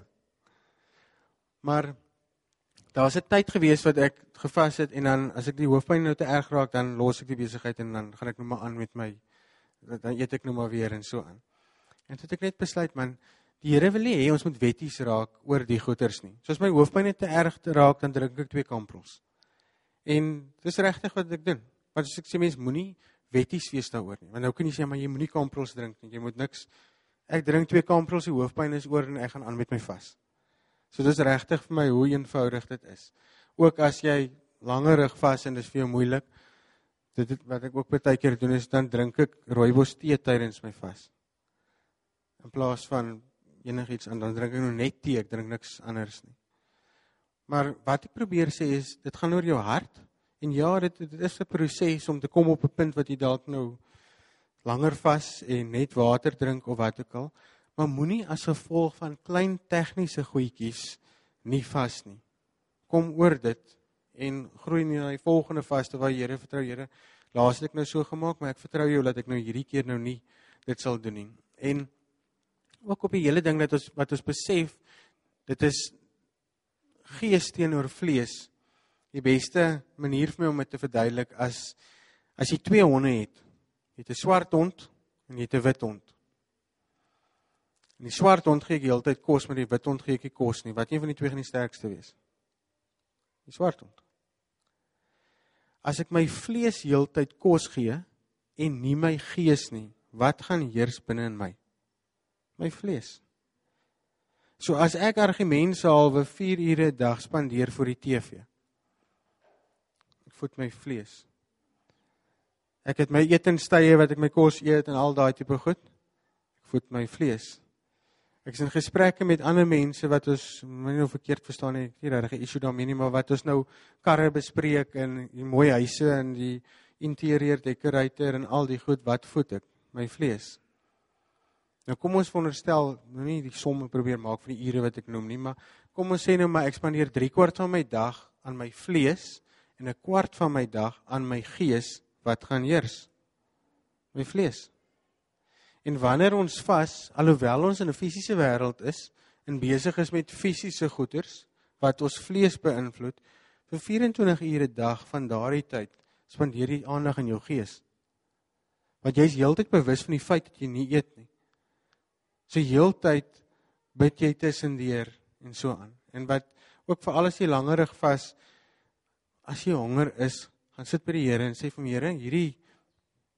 Maar, daar was 'n tyd gewees wat ek gevas het, en dan, as ek die hoofpyn nou te erg raak, dan los ek die besigheid, en dan gaan ek nou maar aan met my, dan eet ek nou maar weer, en so aan. En toe het ek net besluit, man, die Here wil nie hê ons moet wetties raak oor die goeters nie. So as my hoofpyn net te erg te raak, dan drink ek twee kamprels. En dis regtig wat ek doen. Want as ek sê mens moenie wetties wees daaroor nie. Want nou kan jy sê maar jy moenie kamprels drink nie. Jy moet niks. Ek drink twee kamprels, die hoofpyn is oor en ek gaan aan met my vas. So dis regtig vir my hoe eenvoudig dit is. Ook as jy langerig vas en dis vir jou moeilik, dit het, wat ek ook baie keer doen is dan drink ek rooibos tee tydens my vas. In plaas van enigiets en dan drink ek nou net tee, ek drink niks anders nie. Maar wat ek probeer sê is, dit gaan oor jou hart, en ja, dit, dit is 'n proses om te kom op 'n punt wat jy dalk nou langer vas en net water drink of wat ook al, maar moenie as gevolg van klein tegniese goedjies nie vas nie. Kom oor dit en groei na die volgende vaste waar Here vertrou, Here, laas het ek nou so gemaak, maar ek vertrou jou dat ek nou hierdie keer nou nie dit sal doen nie. En ook op die hele ding dat ons, wat ons besef, dit is gees teenoor vlees. Die beste manier vir my om dit te verduidelik, as, as jy twee honde het, jy het 'n swart hond, en jy het 'n wit hond. En die swart hond gee ek die hele tyd kos, maar die wit hond gee ek nie kos nie. Wat een van die twee gaan die sterkste wees? Die swart hond. As ek my vlees heeltyd kos gee, en nie my gees nie, wat gaan heers binne in my? My vlees. So as ek argumentshalwe vier ure 'n dag spandeer voor die T V, ek voed my vlees. Ek het my etenstye wat ek my kos eet en al daai tipe goed, ek voed my vlees. Ek is in gesprekke met ander mense wat ons, my nou verkeerd verstaan nie, nie regtig 'n issue daarmee nie, maar wat ons nou karre bespreek en die mooi huise en die interieur decorator en al die goed, wat voed ek? My vlees. Nou kom ons veronderstel, nou nie die somme probeer maak van die ure wat ek noem nie, maar kom ons sê nou maar ek spandeer drie kwart van my dag aan my vlees en 'n kwart van my dag aan my gees, wat gaan heers? My vlees. En wanneer ons vas, alhoewel ons in 'n fisiese wêreld is en besig is met fisiese goeders wat ons vlees beïnvloed, vir vyf en twintig ure 'n dag van daardie tyd spandeer jy aandag aan jou gees. Want jy is heeltyd bewus van die feit dat jy nie eet nie. So heeltyd bid jy tussendeur en so aan. En wat ook vir alles jy langerig vas, as jy honger is, gaan sit by die Here en sê vir die Here, hierdie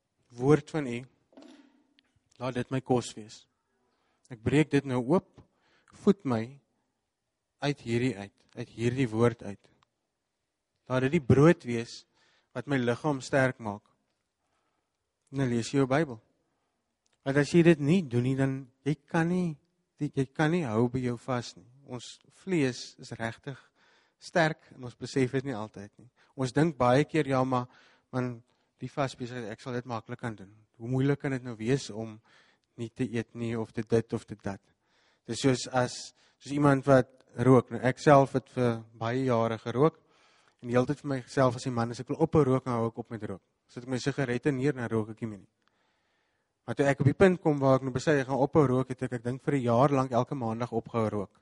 woord van U, laat dit my kos wees. Ek breek dit nou oop voed my uit hierdie uit, uit hierdie woord uit. Laat dit die brood wees wat my liggaam sterk maak. En dan lees jy jou Bybel. Want as jy dit nie doen nie, dan jy kan nie, jy kan nie hou by jou vas nie. Ons vlees is regtig sterk en ons besef dit nie altyd nie. Ons dink baie keer, ja, maar man, die vasbesigheid, ek sal dit maklik kan doen. Hoe moeilik kan dit nou wees om nie te eet nie, of dit dit of dit dat. Dis soos as soos iemand wat rook. Nou, ek self het vir baie jare gerook, en die hele tyd vir myself as die man, as ek wil ophou rook, dan hou ek op met rook. Sit ek my sigarette neer, dan rook ek nie meer nie. Maar toe ek op die punt kom waar ek nou besluit ek gaan ophou rook, het ek, ek dink vir 'n jaar lank elke maandag opgehou rook.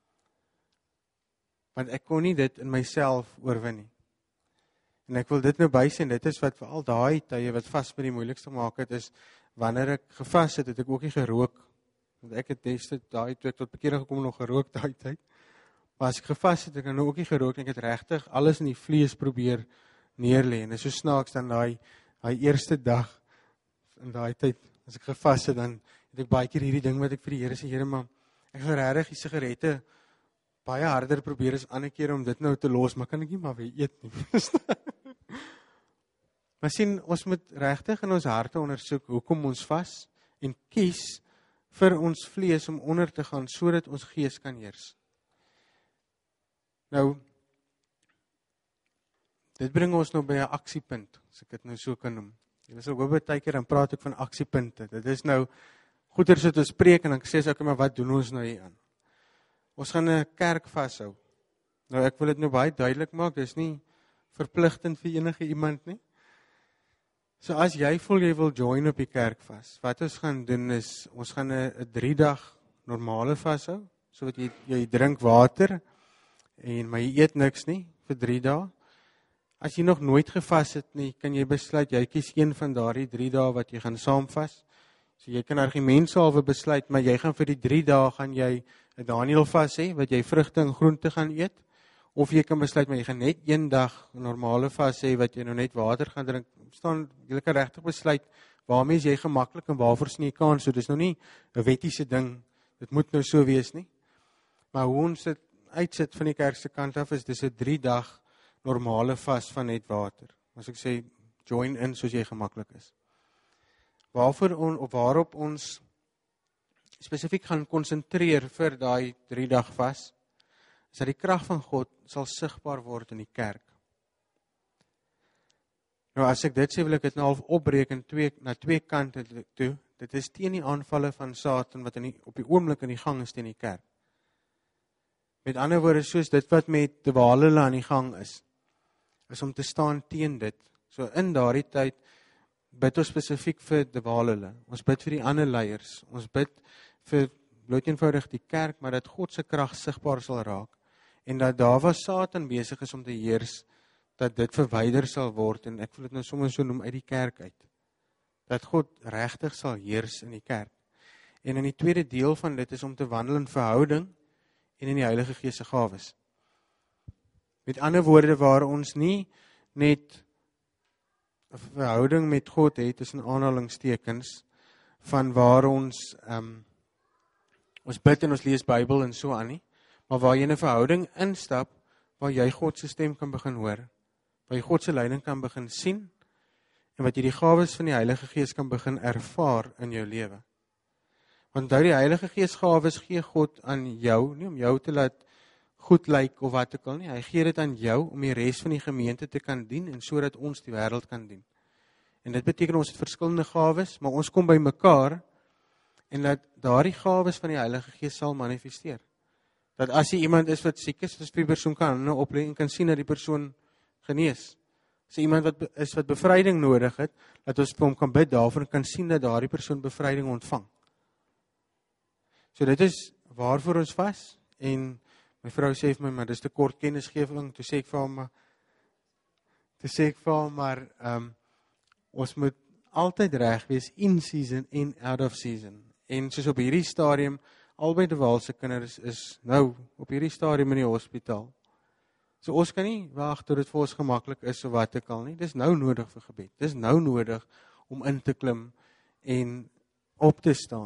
Want ek kon nie dit in myself oorwin nie. En ek wil dit nou bysê, en dit is wat vir al daai tye wat vas met die moeilikste maak het, is wanneer ek gevas het, het ek ook nie gerook. Want ek het destyds daai toe ek tot bekering gekom nog gerook daai tyd. Maar as ek gevas het, ek het nou ook nie gerook, en ek het regtig alles in die vlees probeer neerlê. En dit is so snaaks dan daai daai eerste dag in daai tyd, as ek gevas het, dan het ek baie keer hierdie ding wat ek vir die Here sê, Here, maar ek gaan regtig die sigarette baie harder probeer as ander keer om dit nou te los, maar kan ek nie maar weer eet nie. Maar sien, ons moet regtig in ons harte ondersoek hoekom ons vas en kies vir ons vlees om onder te gaan, sodat ons gees kan heers. Nou, dit bring ons nou by 'n aksiepunt, as ek dit nou so kan noem. Jy sal hoor baie keer dan praat ek van aksiepunte. Dit is nou goeders wat ons preek en dan sê ek, maar wat doen ons nou hier aan? Ons gaan 'n kerk vashou. Nou ek wil dit nou baie duidelik maak, dis nie verpligtend vir enige iemand nie. So as jy voel jy wil join op die kerk vas, wat ons gaan doen is, ons gaan 'n drie dag normale vashou, so wat jy, jy drink water, en maar jy eet niks nie, vir drie dae. As jy nog nooit gevas het nie, kan jy besluit, jy kies een van daardie drie dae wat jy gaan saam vas. So jy kan argumentshalwe besluit, maar jy gaan vir die drie dae, gaan jy 'n Daniel vas hê, wat jy vrugte en groente gaan eet, of jy kan besluit, maar jy gaan net een dag normale vas hê, wat jy nou net water gaan drink. Staan, jy kan regtig besluit, waarmee is jy gemaklik en waarvoor sien jy kans, so dis nou nie 'n wettiese ding, dit moet nou so wees nie. Maar hoe ons dit uitsit van die kerk se kant af, is dis 'n drie dag normale vas van net water. As ek sê, join in soos jy gemaklik is. Waarvoor on, of waarop ons spesifiek gaan konsentreer vir daai drie dag vas, is dat die krag van God sal sigbaar word in die kerk. Nou as ek dit sê, wil ek dit nou half opbreek in twee, na twee kante toe. Dit is teen die aanvalle van Satan wat in die, op die oomblik in die gang is teen die kerk. Met ander woorde, soos dit wat met de Walele aan die gang is, is om te staan teen dit. So in daardie tyd bid ons spesifiek vir de Walele. Ons bid vir die ander leiers. Ons bid vir bloot eenvoudig die kerk, maar dat God se krag sigbaar sal raak. En dat daar waar Satan besig is om te heers, dat dit verwyder sal word, en ek wil dit nou sommer so noem, uit die kerk uit. Dat God regtig sal heers in die kerk. En in die tweede deel van dit is om te wandel in verhouding en in die Heilige Gees se gawes. Met ander woorde, waar ons nie net 'n verhouding met God het, tussen aanhalingstekens, van waar ons um, ons bid en ons lees Bybel en so aan nie, maar waar jy in 'n verhouding instap, waar jy God se stem kan begin hoor, waar jy God se leiding kan begin sien, en wat jy die gawes van die Heilige Gees kan begin ervaar in jou lewe. Want nou die Heilige Gees gawes gee God aan jou, nie om jou te laat goed lyk of wat ook al nie, hy gee dit aan jou om die res van die gemeente te kan dien, en so dat ons die wêreld kan dien. En dit beteken ons het verskillende gawes, maar ons kom by mekaar, en dat daardie gawes van die Heilige Gees sal manifesteer. Dat as jy iemand is wat siek is, dat die persoon kan nou opleer en kan sien dat die persoon genees. As iemand wat is wat bevryding nodig het, dat ons vir hom kan bid daarvoor en kan sien dat daardie persoon bevryding ontvang. So dit is waarvoor ons vas, en my vrou sê vir my, maar dis te kort kennisgewing, toe sê ek vir hom, maar, toe sê ek vir hom, maar um, ons moet altyd reg wees, in season en out of season. En soos op hierdie stadium, albei de Waalse kinders is nou op hierdie stadium in die hospitaal. So ons kan nie wag tot dit vir ons gemaklik is, of wat ek al nie. Dis nou nodig vir gebed. Dis nou nodig om in te klim en op te staan.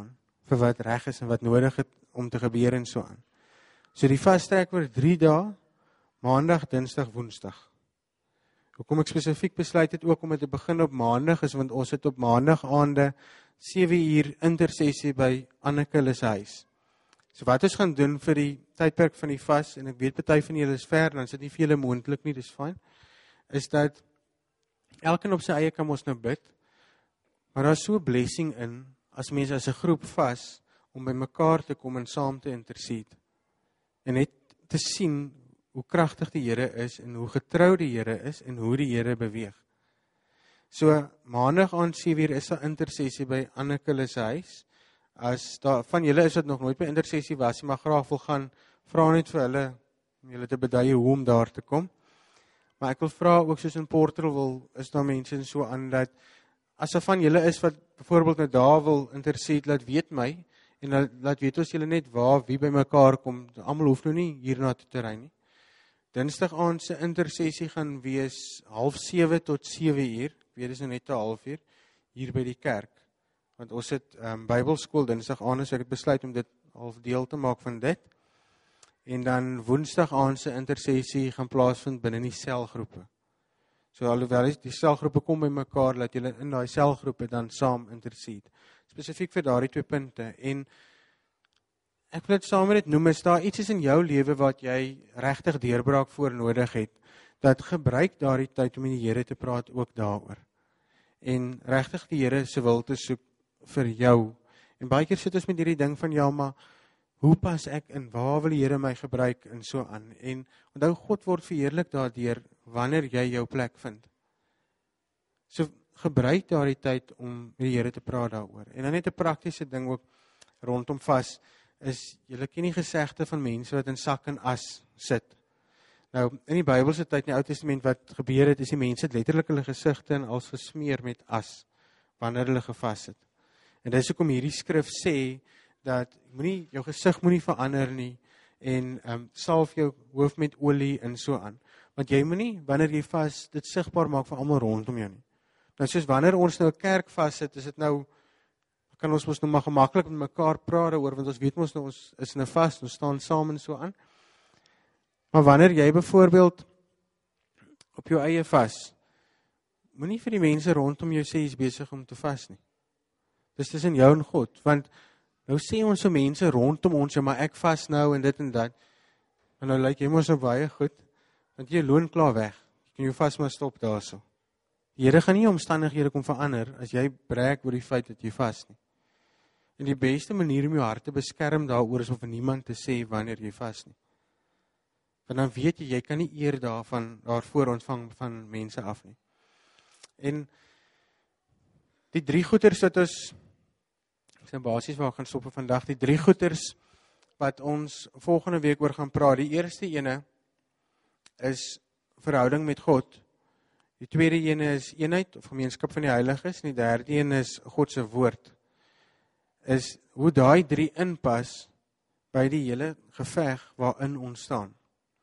vir wat reg is en wat nodig het om te gebeur en so aan. So die vas trek oor drie dae, maandag, dinsdag, woensdag. Hoekom ek spesifiek besluit het ook om dit te begin op maandag, is want ons het op maandag aande sewe uur intersessie by Anneke hulle se huis. So wat ons gaan doen vir die tydperk van die vas, en ek weet party van julle is ver, dan is dit nie vir julle moontlik nie, dis fyn, is dat elkeen op sy eie kan ons nou bid, maar daar is so 'n blessing in, as mense as 'n groep vas, om by mekaar te kom en saam te intercede, en net te sien hoe kragtig die Here is, en hoe getrou die Here is, en hoe die Here beweeg. So, maandag aand sewe uur is daar intersessie by Anneke hulle se huis. As daar van julle is wat nog nooit by intersessie was, maar graag wil gaan, vra net vir hulle, om julle te beduie hoe om daar te kom. Maar ek wil vra ook, soos in Portal wil, is daar mense en so aan, dat as er van julle is wat byvoorbeeld nou daar wil intercede, laat weet my, en laat, laat weet ons julle net waar, wie by mekaar kom, almal hoef nou nie hierna toe te ry nie. Dinsdag aand se intersessie gaan wees half sewe tot sewe uur, ek weet is nou net 'n halfuur, hier by die kerk. Want ons het um, Bybelskool dinsdag aand, so ek het besluit om dit half deel te maak van dit. En dan woensdag aand se intersessie gaan plaasvind binne die selgroepe. So alhoewel die selgroepe kom by mekaar, laat julle in daai selgroepe dan saam intercede. Spesifiek vir daardie twee punte. En ek wil dit saam met dit noem, is daar iets is in jou lewe wat jy regtig deurbraak voor nodig het, dat gebruik daardie tyd om met die Here te praat ook daaroor. En regtig die Here se wil te soek vir jou. En baie keer sit ons met hierdie ding van, ja, maar hoe pas ek in, waar wil die Here my gebruik, en so aan. En onthou, God word verheerlik daardeur, wanneer jy jou plek vind. So gebruik daardie tyd om met die Here te praat daaroor. En dan net 'n praktiese ding ook, rondom vas, is, julle ken die gesegde van mense wat in sak en as sit. Nou, in die Bybelse tyd, in die Ou Testament, wat gebeur het, is die mense het letterlik hulle gesigte en als gesmeer met as, wanneer hulle gevas het. En dis hoekom hierdie skrif sê, dat moenie, jou gesig moenie verander nie, en um, salf jou hoof met olie en so aan. Want jy moenie, wanneer jy vas, dit sigbaar maak vir almal rondom jou nie. Nou, soos wanneer ons nou 'n kerk vas sit, is dit nou, kan ons mos nou maar gemaklik met mekaar praat oor, want ons weet mos nou, ons is in 'n vas, ons staan saam en so aan. Maar wanneer jy byvoorbeeld op jou eie vas, moenie vir die mense rondom jou sê, jy is besig om te vas nie. Dis tussen jou en God, want nou sê ons so mense rondom ons, ja, maar ek vas nou en dit en dat, en nou lyk jy mos nou baie goed, want jy loon klaar weg, jy kan jou vas maar stop daarso. Die Here gaan nie omstandighede kom verander, as jy breek oor die feit dat jy vas nie. En die beste manier om jou hart te beskerm daaroor, is om vir niemand te sê wanneer jy vas nie. Want dan weet jy, jy kan nie eer daarvan, daarvoor ontvang van mense af nie. En die drie goeders wat ons, ek sê basies waar ek gaan stoppe vandag, die drie goeders wat ons volgende week oor gaan praat. Die eerste ene is verhouding met God. Die tweede ene is eenheid of gemeenskap van die heiliges. En die derde ene is God se woord. Is hoe daai drie inpas by die hele geveg waarin ons staan.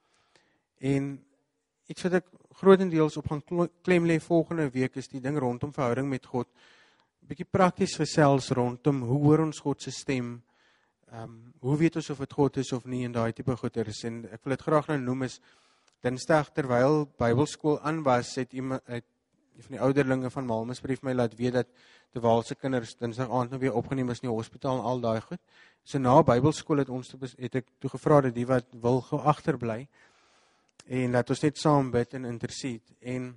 En iets wat ek grootendeels op gaan klem lê volgende week, is die ding rondom verhouding met God. Bietjie prakties gesels rondom, hoe hoor ons God se stem, um, hoe weet ons of dit God is of nie, en daai tipe goeders. En ek wil dit graag nou noem, is dinsdag terwyl Bybelskool aan was, het iemand uit van die ouderlinge van Malmesbrief my laat weet dat de Waalse kinders dinsdag aand nou weer opgeneem is in die hospitaal en al daai goed. So na Bybelskool het ons het ek toe gevra dat die wat wil gou agterbly en dat ons net saam bid en intercede. En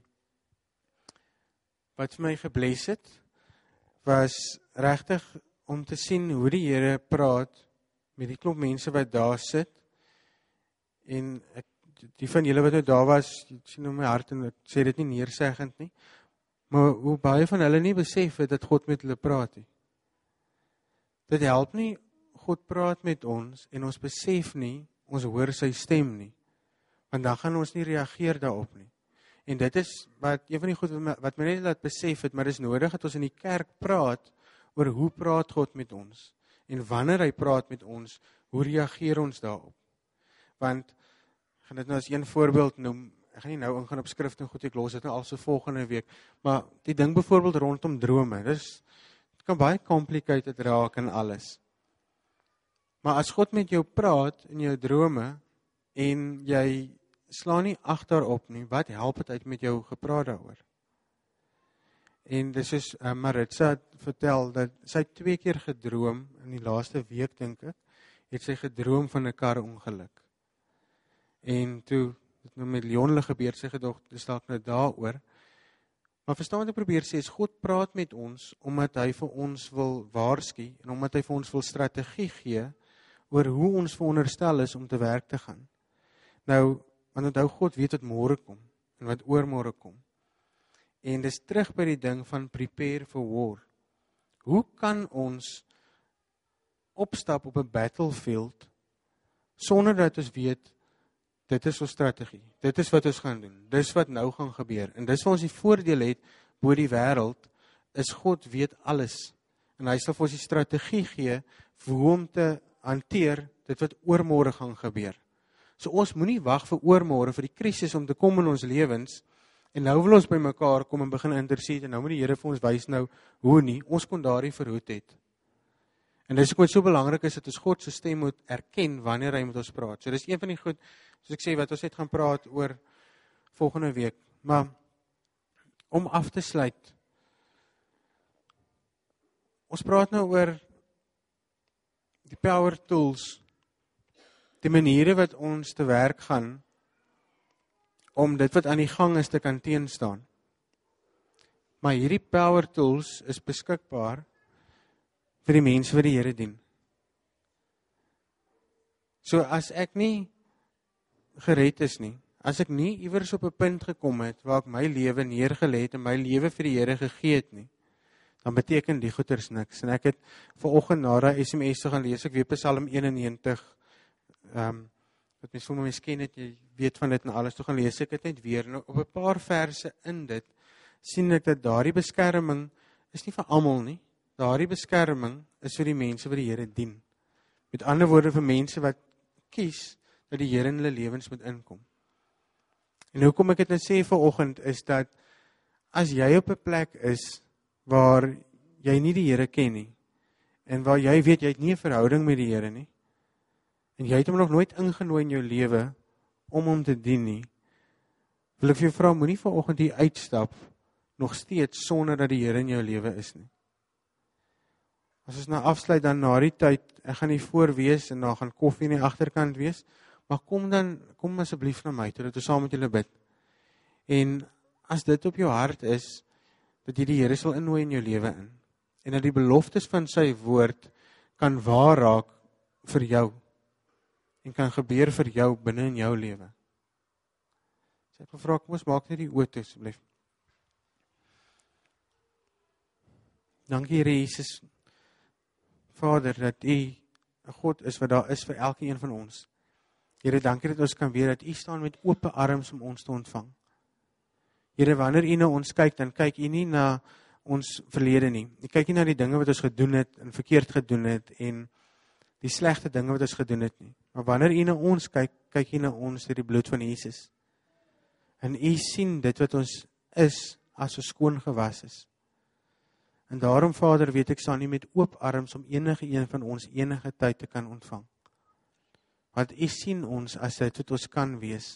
wat vir my gebless het, was regtig om te sien hoe die Here praat met die klomp mense wat daar sit. En ek, die van julle wat nou daar was, ek sien in my hart en ek sê dit nie neerseggend nie, maar hoe baie van hulle nie besef het dat God met hulle praat nie. Dit help nie, God praat met ons en ons besef nie, ons hoor sy stem nie, want dan gaan ons nie reageer daarop nie. En dit is wat een van die goed wat my net laat besef het, maar dit is nodig dat ons in die kerk praat oor hoe praat God met ons. En wanneer hy praat met ons, hoe reageer ons daarop? Want, ek gaan dit nou as een voorbeeld noem, ek gaan nie nou ingaan op skrift en goed, ek los dit nou al so volgende week, maar die ding bijvoorbeeld rondom drome, dis, het kan baie complicated raak en alles. Maar as God met jou praat in jou drome en jy slaan nie agterop nie, wat help dit uit met jou gepraat daaroor? En dis is uh, Maritza het vertel dat sy twee keer gedroom in die laaste week dink ek, het sy gedroom van 'n karongeluk. En toe het nou met Leon gebeur, sy gedog, dis dalk nou daaroor. Maar verstaan wat ek probeer sê, is God praat met ons, omdat hy vir ons wil waarsku, en omdat hy vir ons wil strategie gee, oor hoe ons veronderstel is om te werk te gaan. Nou, want onthou God weet wat môre kom, en wat oormôre kom. En dis terug by die ding van prepare for war. Hoe kan ons opstap op 'n battlefield, sonder dat ons weet, dit is ons strategie, dit is wat ons gaan doen, dis wat nou gaan gebeur, en dis wat ons die voordeel het, bo die wêreld, is God weet alles, en hy sal vir ons die strategie gee, vir hoe om te hanteer, dit wat oormôre gaan gebeur. So ons moenie wag vir oormôre, vir die krisis om te kom in ons lewens, en nou wil ons by mekaar kom en begin intercede, en nou moet die Here vir ons wys nou, hoe nie, ons kon daardie verhoed het. En dis ook wat so belangrik is, dat ons God se stem moet erken, wanneer hy met ons praat. So dis een van die goed, soos ek sê, wat ons het gaan praat oor volgende week. Maar, om af te sluit, ons praat nou oor die power tools, die maniere wat ons te werk gaan, om dit wat aan die gang is te kan teenstaan. Maar hierdie power tools is beskikbaar vir die mense wat die Here dien. So as ek nie gered is nie, as ek nie iewers op 'n punt gekom het, waar ek my lewe neergelê het en my lewe vir die Here gegee het nie, dan beteken die goeters niks. En ek het vanoggend na daai S M S te gaan lees, ek weer Psalm eenennegentig, ehm, um, wat mens sommer mens ken het, jy weet van dit en alles, toe gaan lees ek dit net weer, en op 'n paar verse in dit, sien ek dat daardie beskerming is nie vir almal nie, daardie beskerming is vir die mense wat die Here dien. Met ander woorde, vir mense wat kies, dat die Here in hulle lewens moet inkom. En hoekom ek dit nou sê vanoggend, is dat, as jy op 'n plek is, waar jy nie die Here ken nie, en waar jy weet, jy het nie 'n verhouding met die Here nie, en jy het hom nog nooit ingenooi in jou lewe, om hom te dien nie, wil ek vir jou vra, moenie vanoggend hier uitstap, nog steeds, sonder dat die Here in jou lewe is nie. As ons nou afsluit, dan na die tyd, ek gaan nie voor wees, en daar gaan koffie in die agterkant wees, maar kom dan, kom asseblief na my, totdat ons saam met julle bid. En as dit op jou hart is, dat jy die Here sal innooi in jou lewe in, en dat die beloftes van sy woord, kan waar raak vir jou, en kan gebeur vir jou, binne in jou lewe. So ek wil vra, kom ons maak net die oë toe, asseblief. Dankie Here Jesus, Vader, dat U 'n God is wat daar is vir elke een van ons. Here, dankie dat ons kan weet dat U staan met oop arms om ons te ontvang. Here, wanneer U na ons kyk, dan kyk U nie na ons verlede nie. U kyk nie na die dinge wat ons gedoen het en verkeerd gedoen het en die slegte dinge wat ons gedoen het nie. Maar wanneer U na ons kyk, kyk U na ons deur die bloed van Jesus. En U sien dit wat ons is as ons skoon gewas is. En daarom, Vader, weet ek staan nie met oop arms om enige een van ons enige tyd te kan ontvang. Want U sien ons as dit wat ons kan wees.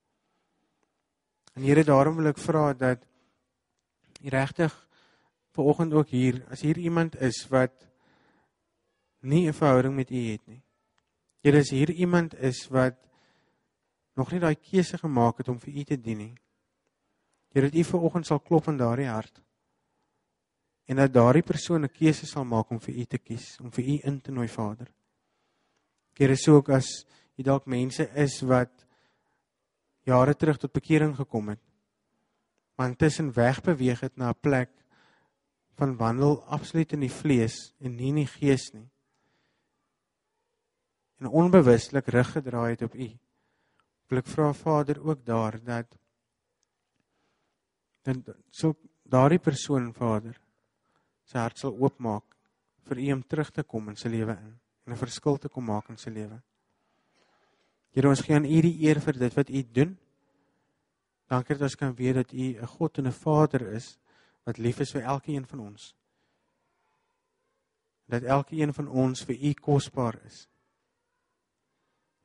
En Here, daarom wil ek vra dat U regtig vanoggend ook hier, as hier iemand is wat nie 'n verhouding met U het nie. Here, as hier iemand is wat nog nie daai keuse gemaak het om vir U te dien nie. Here, dat U vanoggend sal klop in daardie hart. En dat daardie persoon 'n keuse sal maak om vir U te kies, om vir U in te nooi, Vader. Here, so ook as U dalk mense is wat jare terug tot bekering gekom het, maar intussen wegbeweeg het na 'n plek van wandel absoluut in die vlees en nie in die gees nie. En onbewustelik rug gedraai het op U. Wil ek vra, Vader, ook daar dat dan so daardie persoon, Vader, sy hart sal oopmaak vir U om terug te kom in sy lewe in en 'n verskil te kom maak in sy lewe. Here, ons gee aan U die eer vir dit wat U doen. Dankie dat ons kan weet dat U 'n God en 'n Vader is wat lief is vir elkeen van ons. Dat elkeen van ons vir U kosbaar is.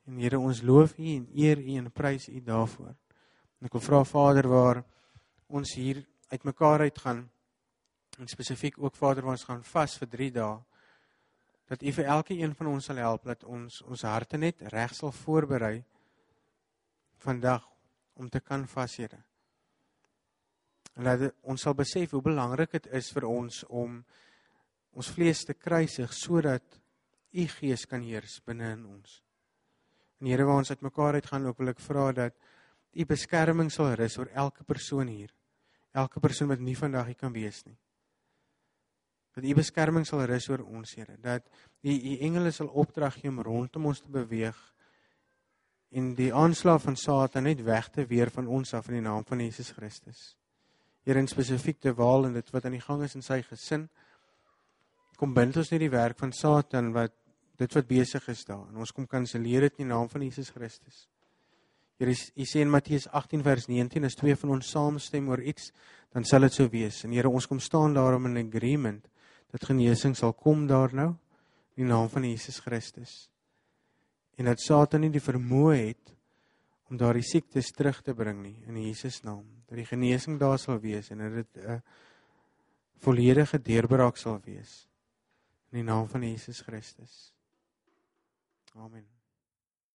En Here, ons loof U en eer U en prys U daarvoor. En ek wil vra Vader, waar ons hier uitmekaar uitgaan, en spesifiek ook Vader, waar ons gaan vas vir drie dae, dat U vir elke een van ons sal help, dat ons ons harte net reg sal voorberei vandag om te kan vas, Here. En dat ons sal besef hoe belangrik dit is vir ons om ons vlees te kruisig, sodat U Gees kan heers binne in ons. En Here, waar ons uit mekaar uitgaan, ook wil ek vra dat U beskerming sal rus oor elke persoon hier. Elke persoon wat nie vandag hier kan wees nie. Dat U beskerming sal rus oor ons, Here. Dat U U engele sal opdrag gee om rondom ons te beweeg en die aanslag van Satan net weg te weer van ons af in die naam van Jesus Christus. Here, in spesifiek te waal en dit wat aan die gang is in sy gesin, kom bind ons net die werk van Satan, wat dit wat besig is daar, en ons kom kanselleer dit in die naam van Jesus Christus. Here, U sê in Matteus agttien vers negentien, as twee van ons saamstem oor iets, dan sal dit so wees. En Here, ons kom staan daarom in agreement, dat genesing sal kom daar nou, in die naam van Jesus Christus. En dat Satan nie die vermoë het, om daar die siektes terug te bring nie, in Jesus naam. Dat die genesing daar sal wees, en dat dit 'n volledige deurbraak sal wees, in die naam van Jesus Christus. Amen.